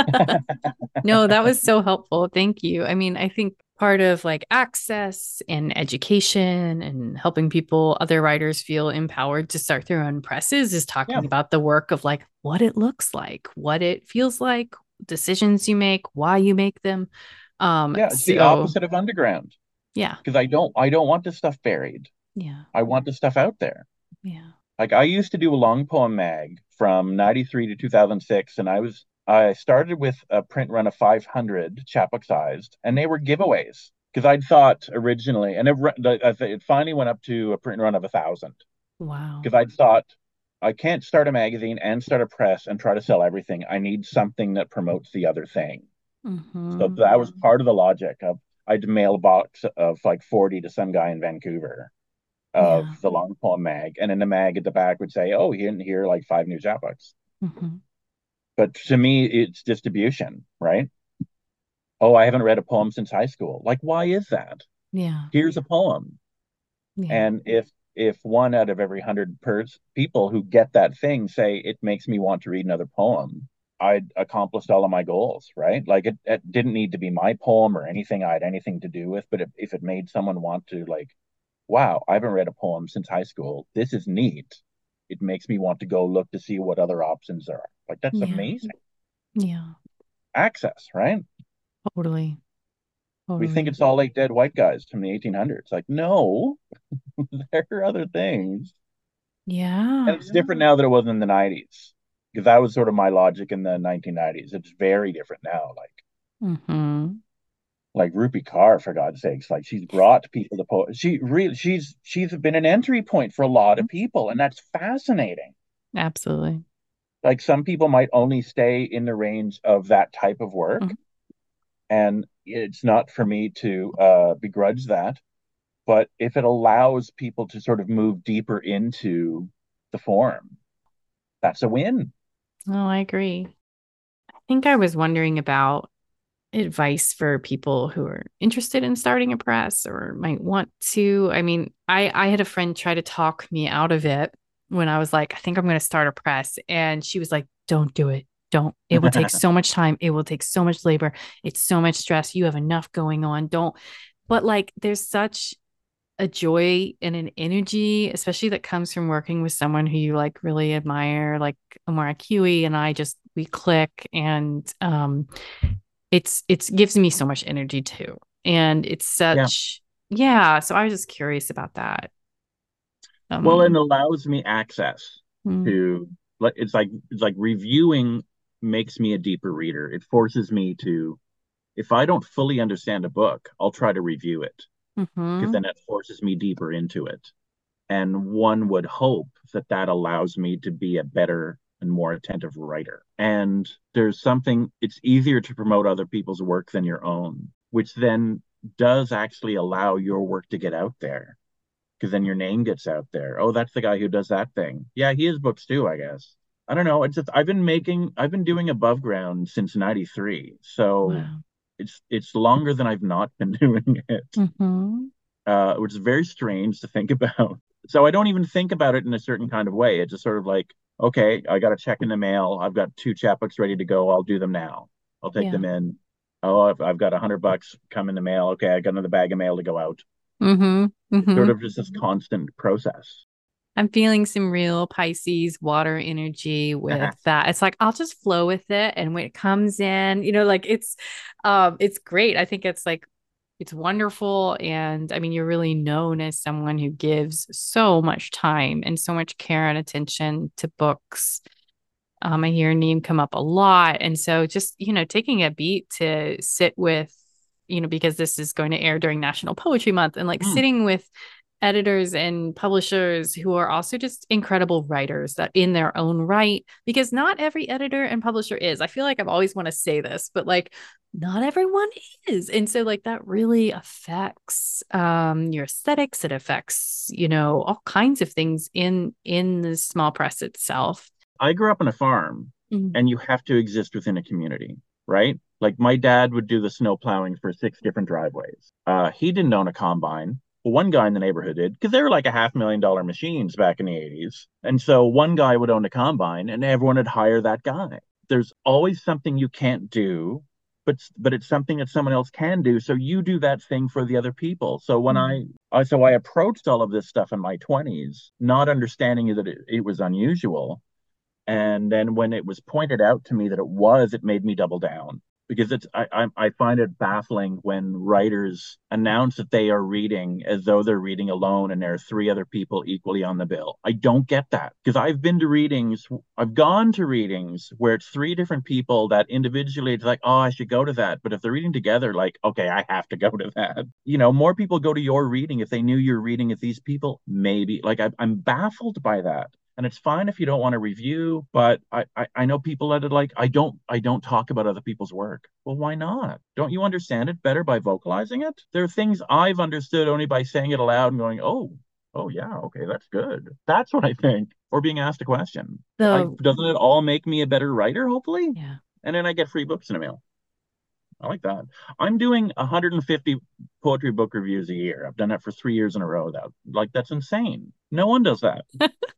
No, that was so helpful. Thank you. I mean, I think part of like access and education and helping people, other writers feel empowered to start their own presses is Yeah. talking about the work of like what it looks like, what it feels like, decisions you make, why you make them. Um, Yeah, it's the so opposite of underground yeah, because I don't I don't want this stuff buried. yeah, I want the stuff out there. yeah. Like I used to do a long poem mag from ninety-three to two thousand six, and I was I started with a print run of five hundred chapbook sized, and they were giveaways because I'd thought originally, and it, it finally went up to a print run of a thousand Wow. because I'd thought I can't start a magazine and start a press and try to sell everything. I need something that promotes the other thing. So Mm-hmm. that was part of the logic of I'd mail a box of like forty to some guy in Vancouver of Yeah. the long poem mag. And in the mag at the back would say, oh, he didn't hear like five new chapbooks. Mm-hmm. But to me, it's distribution, right? Oh, I haven't read a poem since high school. Like, why is that? Yeah. Here's a poem. Yeah. And if if one out of every hundred pers- people who get that thing say it makes me want to read another poem, I'd accomplished all of my goals, right? Like it, it didn't need to be my poem or anything I had anything to do with, but if, if it made someone want to like, wow, I haven't read a poem since high school. This is neat. It makes me want to go look to see what other options there are. Like that's Yeah. amazing. Yeah. Access, right? Totally. We think Totally. it's all like dead white guys from the eighteen hundreds. Like, no, there are other things. And Yeah. it's different now than it was in the nineties. Because that was sort of my logic in the nineteen nineties. It's very different now. Like, Mm-hmm. like Rupi Kaur, for God's sakes, like she's brought people to poet. She really, she's she's been an entry point for a lot of people, and that's fascinating. Absolutely. Like some people might only stay in the range of that type of work, Mhm. and it's not for me to uh, begrudge that. But if it allows people to sort of move deeper into the form, that's a win. Oh, I agree. I think I was wondering about advice for people who are interested in starting a press or might want to. I mean, I I had a friend try to talk me out of it when I was like, I think I'm going to start a press, and she was like, "Don't do it. Don't. It will take so much time. It will take so much labor. It's so much stress. You have enough going on. Don't." But like, there's such a joy and an energy, especially that comes from working with someone who you like really admire, like Omar Kiwi and I just we click, and um it's it's gives me so much energy too. And it's Yeah. such yeah, so I was just curious about that. Well, it Um allows me access mm, to like it's like it's like reviewing makes me a deeper reader. It forces me to, if I don't fully understand a book, I'll try to review it because mhm. then it forces me deeper into it. And one would hope that that allows me to be a better and more attentive writer. And there's something, it's easier to promote other people's work than your own, which then does actually allow your work to get out there because then your name gets out there. Oh, that's the guy who does that thing. Yeah, he has books too, I guess. I don't know. It's just I've been making I've been doing above ground since ninety-three. So Wow. it's it's longer than I've not been doing it. Mhm. Uh, which is very strange to think about. So I don't even think about it in a certain kind of way. It's just sort of like, okay, I got a check in the mail. I've got two chapbooks ready to go. I'll do them now. I'll take Yeah. them in. Oh, I've, I've got a hundred bucks come in the mail. Okay, I got another bag of mail to go out. Mhm. It's sort Mhm. of just this constant process. I'm feeling some real Pisces water energy with that. It's like I'll just flow with it, and when it comes in, you know, like it's um it's great. I think it's like it's wonderful, and I mean you're really known as someone who gives so much time and so much care and attention to books. Um, I hear your name come up a lot, and so just, you know, taking a beat to sit with, you know, because this is going to air during National Poetry Month, and like Mm, sitting with editors and publishers who are also just incredible writers that in their own right, because not every editor and publisher is. I feel like I've always want to say this, but like not everyone is. And so like that really affects um your aesthetics. It affects, you know, all kinds of things in in the small press itself. I grew up on a farm, Mm. and you have to exist within a community, right? Like my dad would do the snow plowing for six different driveways. Uh, he didn't own a combine. Well, one guy in the neighborhood did because they were like a half million dollar machines back in the eighties. And so one guy would own a combine and everyone would hire that guy. There's always something you can't do, but but it's something that someone else can do. So you do that thing for the other people. So when Mm. I I so I approached all of this stuff in my twenties, not understanding that it, it was unusual, and then when it was pointed out to me that it was, it made me double down because it's I, I I find it baffling when writers announce that they are reading as though they're reading alone and there are three other people equally on the bill. I don't get that because I've been to readings, I've gone to readings where it's three different people that individually it's like, oh, I should go to that. But if they're reading together, like, okay, I have to go to that. You know, more people go to your reading if they knew you're reading with these people, maybe. Like I, I'm baffled by that And it's fine if you don't want to review, but I, I, I know people that are like, I don't I don't talk about other people's work. Well, why not? Don't you understand it better by vocalizing it? There are things I've understood only by saying it aloud and going, oh, oh yeah, okay, that's good. That's what I think. Or being asked a question. I The doesn't it all make me a better writer, hopefully? yeah. And then I get free books in the mail. I like that. I'm doing one hundred fifty poetry book reviews a year. I've done that for three years in a row. That like that's insane. No one does that.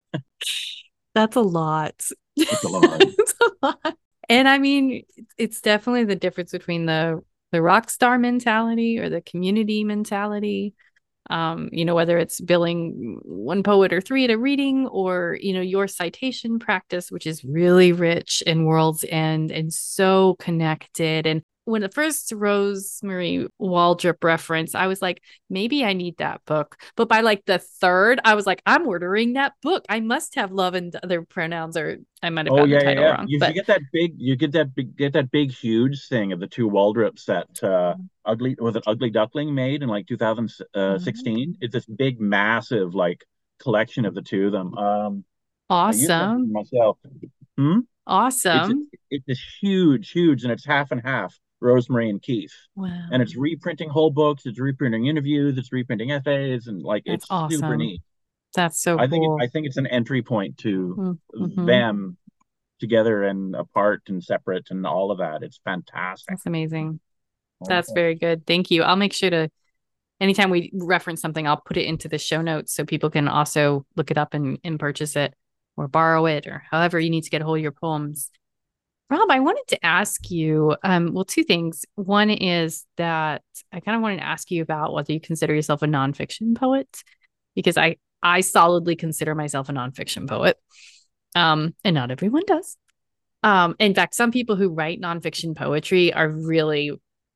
That's a lot. It's a lot. It's a lot. And I mean, it's definitely the difference between the the rock star mentality or the community mentality. Um, you know, whether it's billing one poet or three at a reading, or, you know, your citation practice, which is really rich in World's End and so connected. And when the first Rosemary Waldrop reference, I was like, maybe I need that book. But by like the third, I was like, I'm ordering that book. I must have love and other pronouns, or I might have Oh gotten the yeah, yeah, title yeah. wrong. You, you But get that big, you get that big, get that big, huge thing of the two Waldrops that uh, ugly was it Ugly Duckling made in like twenty sixteen. It's this big, massive like collection of the two of them. Um, I used that awesome. myself. Hmm? It's Awesome. it's this huge, huge, and it's half and half. Rosemary and Keith, and Wow. it's reprinting whole books. It's reprinting interviews. It's reprinting essays, and like That's it's super awesome. neat. That's so I think it, cool. I think it's an entry point to Mm-hmm. them together and apart and separate and all of that. It's fantastic. That's amazing. That's Okay. very good. Thank you. I'll make sure to, anytime we reference something, I'll put it into the show notes so people can also look it up and, and purchase it or borrow it or however you need to get a hold of your poems. Rob, I wanted to ask you, um, well, two things. One is that I kind of wanted to ask you about whether you consider yourself a nonfiction poet, because I I solidly consider myself a nonfiction poet, um, and not everyone does. Um, in fact, some people who write nonfiction poetry are really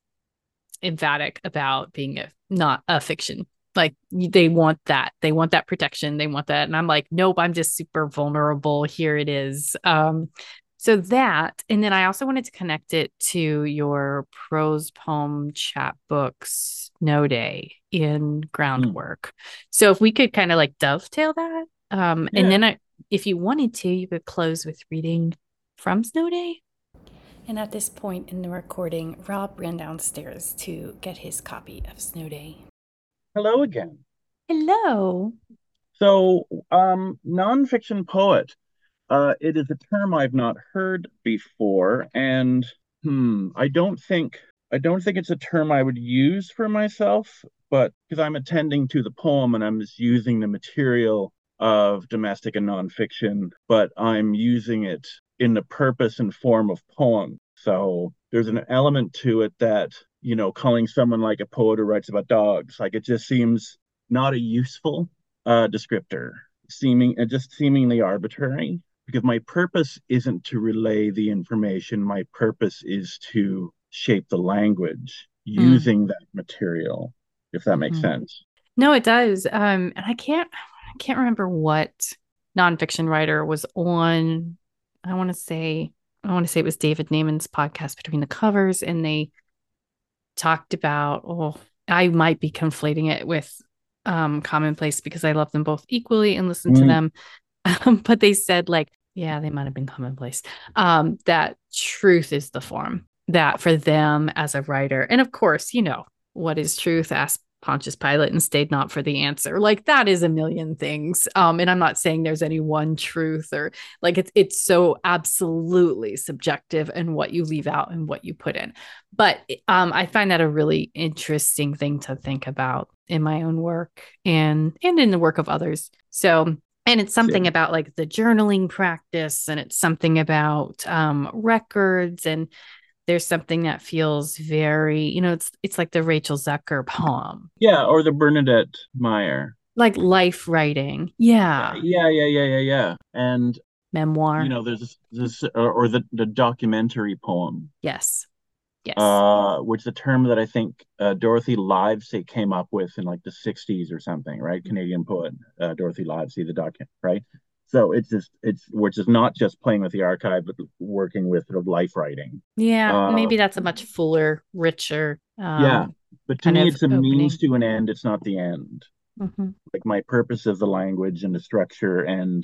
emphatic about being a, not a fiction. Like they want that, they want that protection, they want that, and I'm like, nope, I'm just super vulnerable. Here it is. Um, so that, and then I also wanted to connect it to your prose poem chapbook Snow Day in Mm. Groundwork. So if we could kind of like dovetail that, um, and Yeah. then I, if you wanted to, you could close with reading from Snow Day. And at this point in the recording, Rob ran downstairs to get his copy of Snow Day. Hello again. Hello. So, um, nonfiction poet. Uh, it is a term I've not heard before, and hmm, I don't think I don't think it's a term I would use for myself, but because I'm attending to the poem and I'm just using the material of domestic and nonfiction, but I'm using it in the purpose and form of poem. So there's an element to it that, you know, calling someone like a poet who writes about dogs, like it just seems not a useful uh, descriptor, seeming uh, just seemingly arbitrary because my purpose isn't to relay the information. My purpose is to shape the language Mm. using that material, if that makes Mm-hmm. sense. No, it does. Um, and I can't, I can't remember what nonfiction writer was on. I want to say, I want to say it was David Naiman's podcast Between the Covers, and they talked about. Oh, I might be conflating it with um, Commonplace because I love them both equally and listen to Mm, them. Um, but they said like, yeah, they might have been commonplace. Um, that truth is the form that for them as a writer, and of course, you know, what is truth? Asked Pontius Pilate and stayed not for the answer. Like that is a million things. Um, and I'm not saying there's any one truth or like it's it's so absolutely subjective and what you leave out and what you put in. But um, I find that a really interesting thing to think about in my own work and and in the work of others. So and it's something same. about like the journaling practice, and it's something about um, records, and there's something that feels very, you know, it's it's like the Rachel Zucker poem, Yeah, or the Bernadette Meyer. like life writing. Yeah, Yeah, yeah, yeah, yeah, yeah, yeah. And you memoir. know, there's this, this or, or the the documentary poem, Yes, yes. uh, which the term that I think uh, Dorothy Livesey came up with in like the sixties or something, right? Canadian poet uh, Dorothy Livesey, the doc, right? So it's just it's which is not just playing with the archive, but working with sort of life writing. Yeah, Uh, maybe that's a much fuller, richer yeah, um, but to kind me, of it's a means opening. to an end. It's not the end. Mm-hmm. Like my purpose of the language and the structure and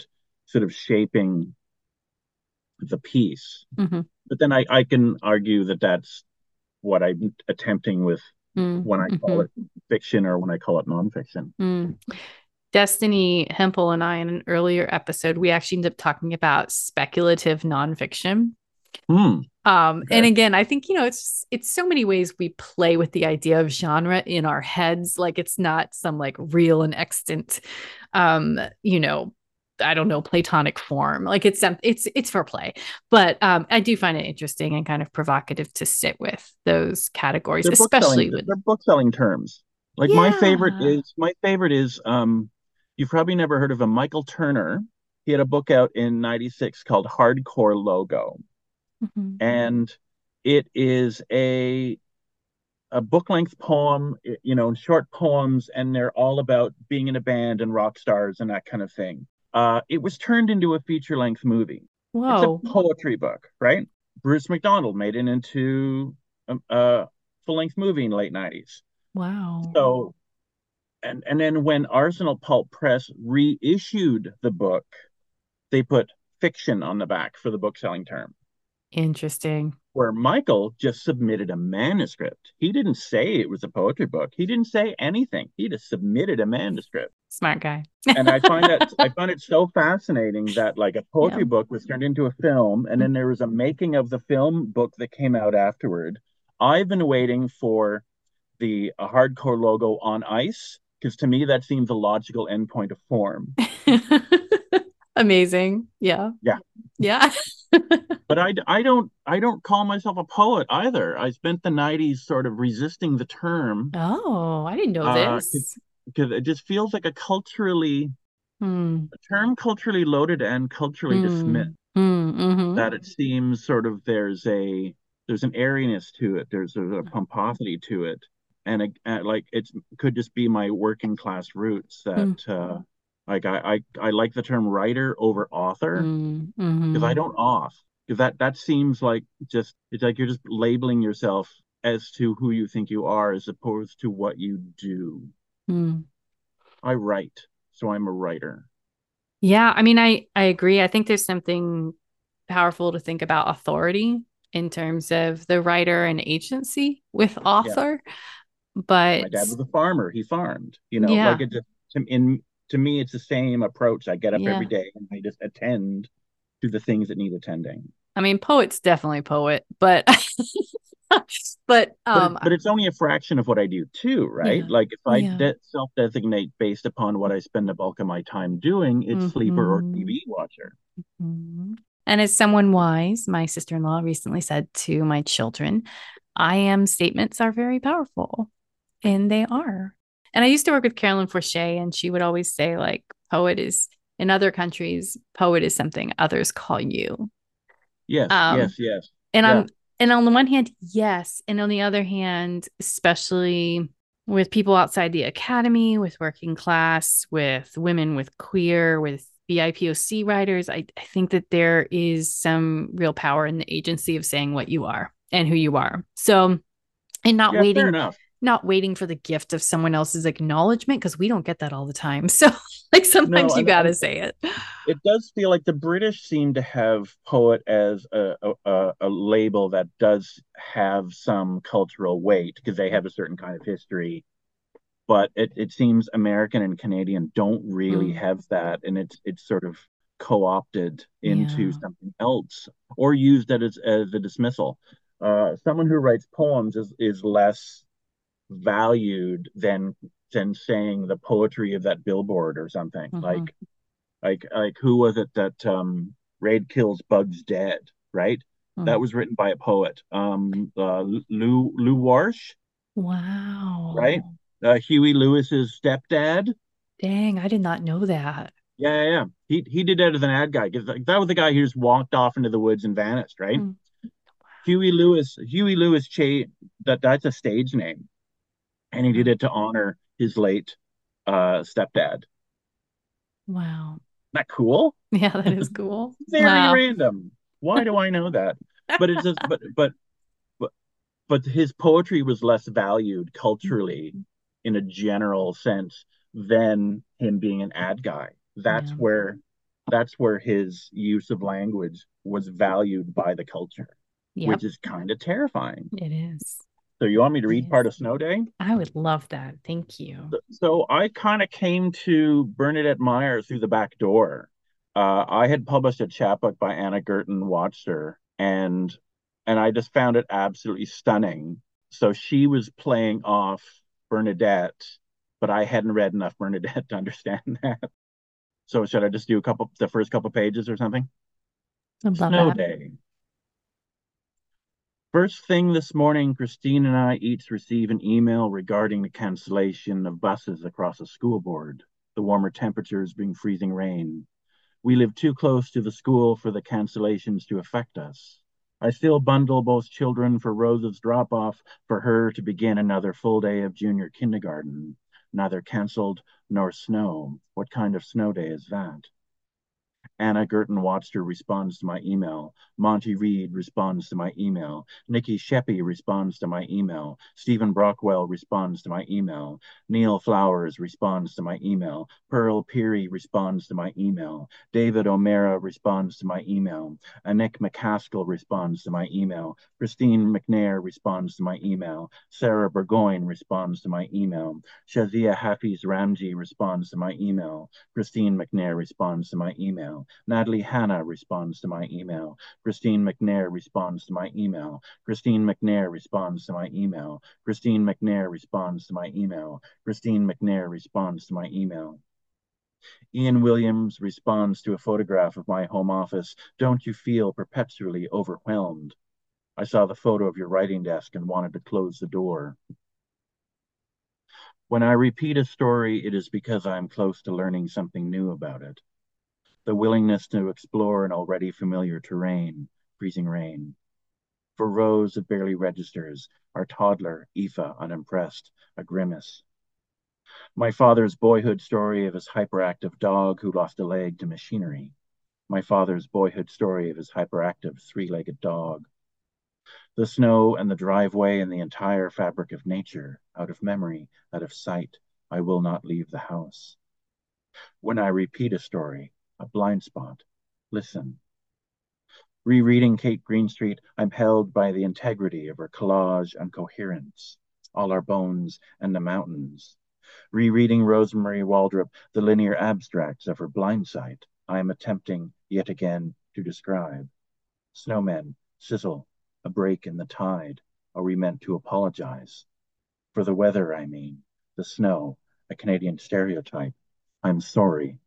sort of shaping the piece. Mm-hmm. But then I, I can argue that that's what I'm attempting with when I call Mm-hmm. it fiction or when I call it nonfiction. Mm. Destiny Hempel and I, in an earlier episode, we actually ended up talking about speculative nonfiction. Hmm. Um, and Okay. again, I think, you know, it's it's so many ways we play with the idea of genre in our heads. Like it's not some like real and extant, um, you know, I don't know, platonic form. Like it's some it's it's for play. But um, I do find it interesting and kind of provocative to sit with those categories, They're book selling. especially with They're book selling terms. Like my favorite yeah. is my favorite is um, you've probably never heard of him, Michael Turner. He had a book out in ninety-six called Hardcore Logo, Mhm. and it is a a book length poem, you know, short poems, and they're all about being in a band and rock stars and that kind of thing. Uh, it was turned into a feature length movie. It's a Whoa. poetry book, right? Bruce McDonald made it into a, a full length movie in the late nineties. Wow. So, and, and then when Arsenal Pulp Press reissued the book, they put fiction on the back for the book selling term, Interesting. where Michael just submitted a manuscript. He didn't say it was a poetry book. He didn't say anything. He just submitted a manuscript. Smart guy. And I find that I find it so fascinating that like a Yeah. poetry book was turned into a film, and then there was a making of the film book that came out afterward. I've been waiting for the a hardcore logo on ice because to me that seems a logical endpoint of form. Amazing. Yeah. Yeah, Yeah. but I, I don't I don't call myself a poet either. I spent the nineties sort of resisting the term Oh, I didn't know uh this. because it just feels like a culturally Hmm. a term culturally loaded and culturally dismissed. Hmm. Hmm. Mm-hmm. That it seems sort of there's a there's an airiness to it. There's a, a pomposity to it, and a, uh, like it's could just be my working class roots that Hmm. uh, like I, I I like the term writer over author Hmm. because I Mm-hmm. don't auth because that that seems like just it's like you're just labeling yourself as to who you think you are as opposed to what you do. Hmm. I write, so I'm a writer. Yeah, I mean, I I agree. I think there's something powerful to think about authority in terms of the writer and agency with Yeah, author. But my dad was a farmer. He farmed. You know, like yeah, it just in to me, it's the same approach. I get up every yeah. day and I just attend to the things that need attending. I mean, poet's definitely poet, but but But it, um but it's only a fraction of what I do too, right? yeah. Like if I Yeah. de- self-designate based upon what I spend the bulk of my time doing, it's sleeper or Mm-hmm. T V watcher. Mm-hmm. And as someone wise, my sister-in-law recently said to my children, I am statements are very powerful. And they are. And I used to work with Carolyn Forche, and she would always say, like, poet is in other countries, poet is something others call you. Yes, Um, yes, yes. and Yeah, I'm and on the one hand, yes. And on the other hand, especially with people outside the academy, with working class, with women, with queer, with B I P O C writers, I, I think that there is some real power in the agency of saying what you are and who you are. So, and not yeah, fair waiting enough. not waiting for the gift of someone else's acknowledgement because we don't get that all the time. So like No, sometimes you and, got to and say it. it does feel like the British seem to have poet as a, a, a label that does have some cultural weight because they have a certain kind of history. But it, it seems American and Canadian don't really Mm, have that, and it's it's sort of co-opted into yeah. something else or used as as a dismissal. Uh, someone who writes poems is is less valued than than saying the poetry of that billboard or something Mm-hmm, like like like who was it that um Raid kills Bugs dead, right? That mm. was written by a poet, um uh, Lou Lou Warsh, right? Wow. Uh, Huey Lewis's stepdad. Dang, I did not know that. Yeah, yeah, yeah. He he did that as an ad guy because like, that was the guy who just walked off into the woods and vanished, right? Mm. Huey Lewis, Huey Lewis Che, that that's a stage name, and he did Wow. it to honor his late uh stepdad. Isn't Wow. that cool? Yeah, that is cool. Very Wow. random. Why do I know that? But it's just but but but but his poetry was less valued culturally in a general sense than him being an ad guy. That's Yeah. where that's where his use of language was valued by the culture, which Yep, is kind of terrifying. it is. So you want me to It read is. part of Snow Day? I would love that. Thank you. So I kind of came to Bernadette Meyer through the back door. Uh, I had published a chapbook by Anna Gerton Watcher, and and I just found it absolutely stunning. So she was playing off Bernadette, but I hadn't read enough Bernadette to understand that. So should I just do a couple, the first couple pages or something? I love Snow that. Day. First thing this morning, Christine and I each receive an email regarding the cancellation of buses across the school board, the warmer temperatures bring freezing rain. We live too close to the school for the cancellations to affect us. I still bundle both children for Rose's drop off for her to begin another full day of junior kindergarten. Neither canceled nor snow. What kind of snow day is that? Anna Gerton Watcher responds to my email. Monty Reed responds to my email. Nikki Sheppy responds to my email. Stephen Brockwell responds to my email. Neil Flowers responds to my email. Pearl Peary responds to my email. David O'Mara responds to my email. Anik McCaskill responds to my email. Christine McNair responds to my email. Sarah Burgoyne responds to my email. Shazia Hafiz Ramji responds to my email. Christine McNair responds to my email. Natalie Hanna responds to my email. Christine McNair responds to my email. Christine McNair responds to my email. Christine McNair responds to my email. Christine McNair responds to my email. Ian Williams responds to a photograph of my home office. Don't you feel perpetually overwhelmed? I saw the photo of your writing desk and wanted to close the door. When I repeat a story, it is because I am close to learning something new about it. The willingness to explore an already familiar terrain, freezing rain. For Rose, it barely registers. Our toddler, Aoife, unimpressed, a grimace. My father's boyhood story of his hyperactive dog who lost a leg to machinery. My father's boyhood story of his hyperactive three-legged dog. The snow and the driveway and the entire fabric of nature, out of memory, out of sight. I will not leave the house. When I repeat a story, a blind spot, listen. Rereading Kate Greenstreet, I'm held by the integrity of her collage and coherence, all our bones and the mountains. Rereading Rosemary Waldrop, the linear abstracts of her blind sight, I am attempting yet again to describe. Snowmen, sizzle, a break in the tide. Are we meant to apologize? For the weather, I mean. The snow, a Canadian stereotype. I'm sorry.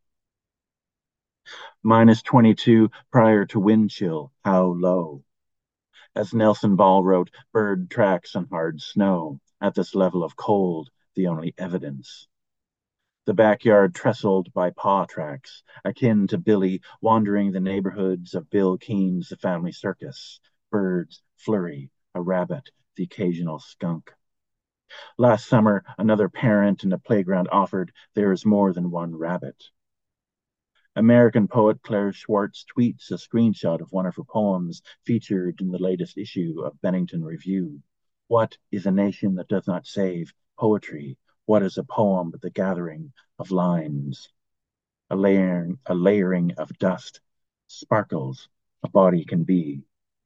Minus twenty-two prior to wind chill. How low? As Nelson Ball wrote, bird tracks on hard snow. At this level of cold, the only evidence. The backyard trestled by paw tracks, akin to Billy wandering the neighborhoods of Bill Keene's The Family Circus. Birds, flurry, a rabbit, the occasional skunk. Last summer, another parent in the playground offered, there is more than one rabbit. American poet Claire Schwartz tweets a screenshot of one of her poems featured in the latest issue of Bennington Review. What is a nation that does not save poetry? What is a poem but the gathering of lines? A layering, a layering of dust, sparkles, a body can be.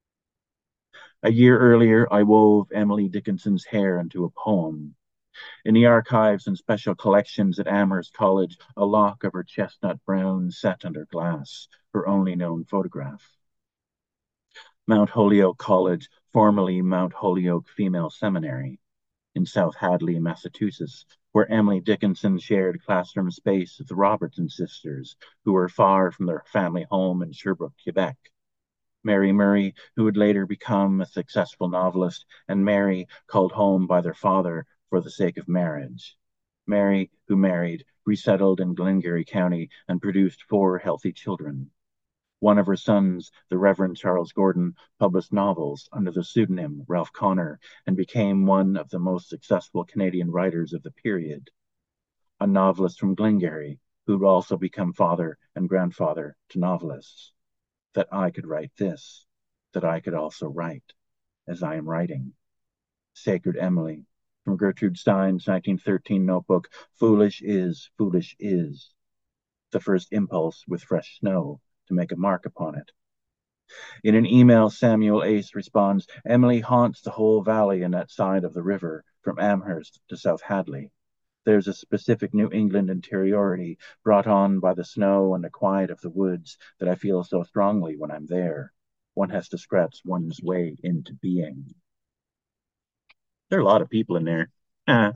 A year earlier, I wove Emily Dickinson's hair into a poem. In the archives and special collections at Amherst College, a lock of her chestnut brown sat under glass, her only known photograph. Mount Holyoke College, formerly Mount Holyoke Female Seminary, in South Hadley, Massachusetts, where Emily Dickinson shared classroom space with the Robertson sisters, who were far from their family home in Sherbrooke, Quebec. Mary Murray, who would later become a successful novelist, and Mary, called home by their father for the sake of marriage. Mary, who married, resettled in Glengarry County and produced four healthy children. One of her sons, the Reverend Charles Gordon, published novels under the pseudonym Ralph Connor and became one of the most successful Canadian writers of the period. A novelist from Glengarry, who would also become father and grandfather to novelists. That I could write this, that I could also write, as I am writing. Sacred Emily, from Gertrude Stein's nineteen thirteen notebook, Foolish is, foolish is. the first impulse with fresh snow to make a mark upon it. In an email, Samuel Ace responds, Emily haunts the whole valley in that side of the river, from Amherst to South Hadley. There's a specific New England interiority brought on by the snow and the quiet of the woods that I feel so strongly when I'm there. One has to scratch one's way into being. There are a lot of people in there. Uh,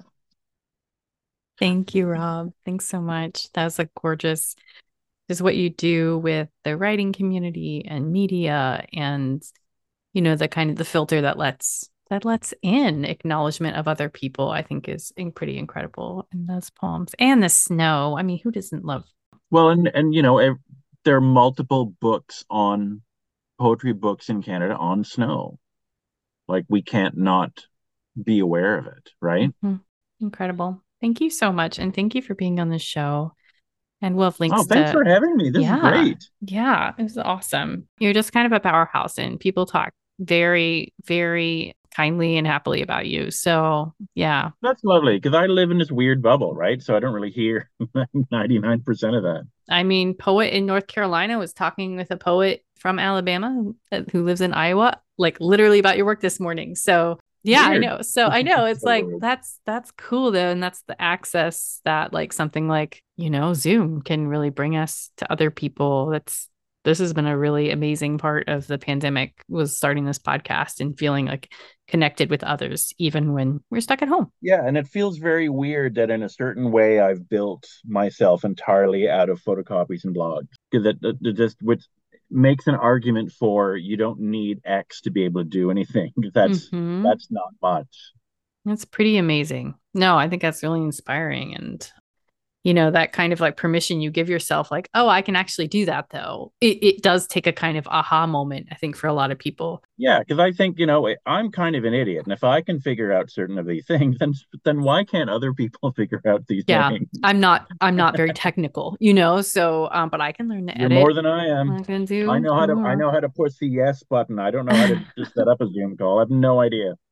Thank you, Rob. Thanks so much. That was a gorgeous, just what you do with the writing community and media and, you know, the kind of the filter that lets that lets in acknowledgement of other people, I think is in pretty incredible in those poems. And the snow. I mean, who doesn't love? Well, and and you know, there are multiple books on poetry books in Canada on snow. Like we can't not be aware of it, right? Mm-hmm. Incredible. Thank you so much. And thank you for being on the show. And we'll have links oh, thanks to, for having me. This yeah, is great. Yeah, it was awesome. You're just kind of a powerhouse and people talk very, very kindly and happily about you. So yeah. That's lovely because I live in this weird bubble, right? So I don't really hear ninety-nine percent of that. I mean, poet in North Carolina was talking with a poet from Alabama who, who lives in Iowa, like literally about your work this morning. So yeah, weird. I know. So I know it's so like, weird. that's, that's cool though. And that's the access that like something like, you know, Zoom can really bring us to other people. That's, this has been a really amazing part of the pandemic was starting this podcast and feeling like connected with others, even when we're stuck at home. Yeah. And it feels very weird that in a certain way, I've built myself entirely out of photocopies and blogs that, that, that just, which makes an argument for you don't need X to be able to do anything. That's, mm-hmm. that's not much. That's pretty amazing. No, I think that's really inspiring. And you know, that kind of like permission you give yourself, like, oh, I can actually do that, though. It, it does take a kind of aha moment, I think, for a lot of people. Yeah, because I think, you know, I'm kind of an idiot. And if I can figure out certain of these things, then then why can't other people figure out these yeah, things? I'm not I'm not very technical, you know, so um, but I can learn to You're edit. more than I am. I can do I know how more. to I know how to push the yes button. I don't know how to just set up a Zoom call. I have no idea.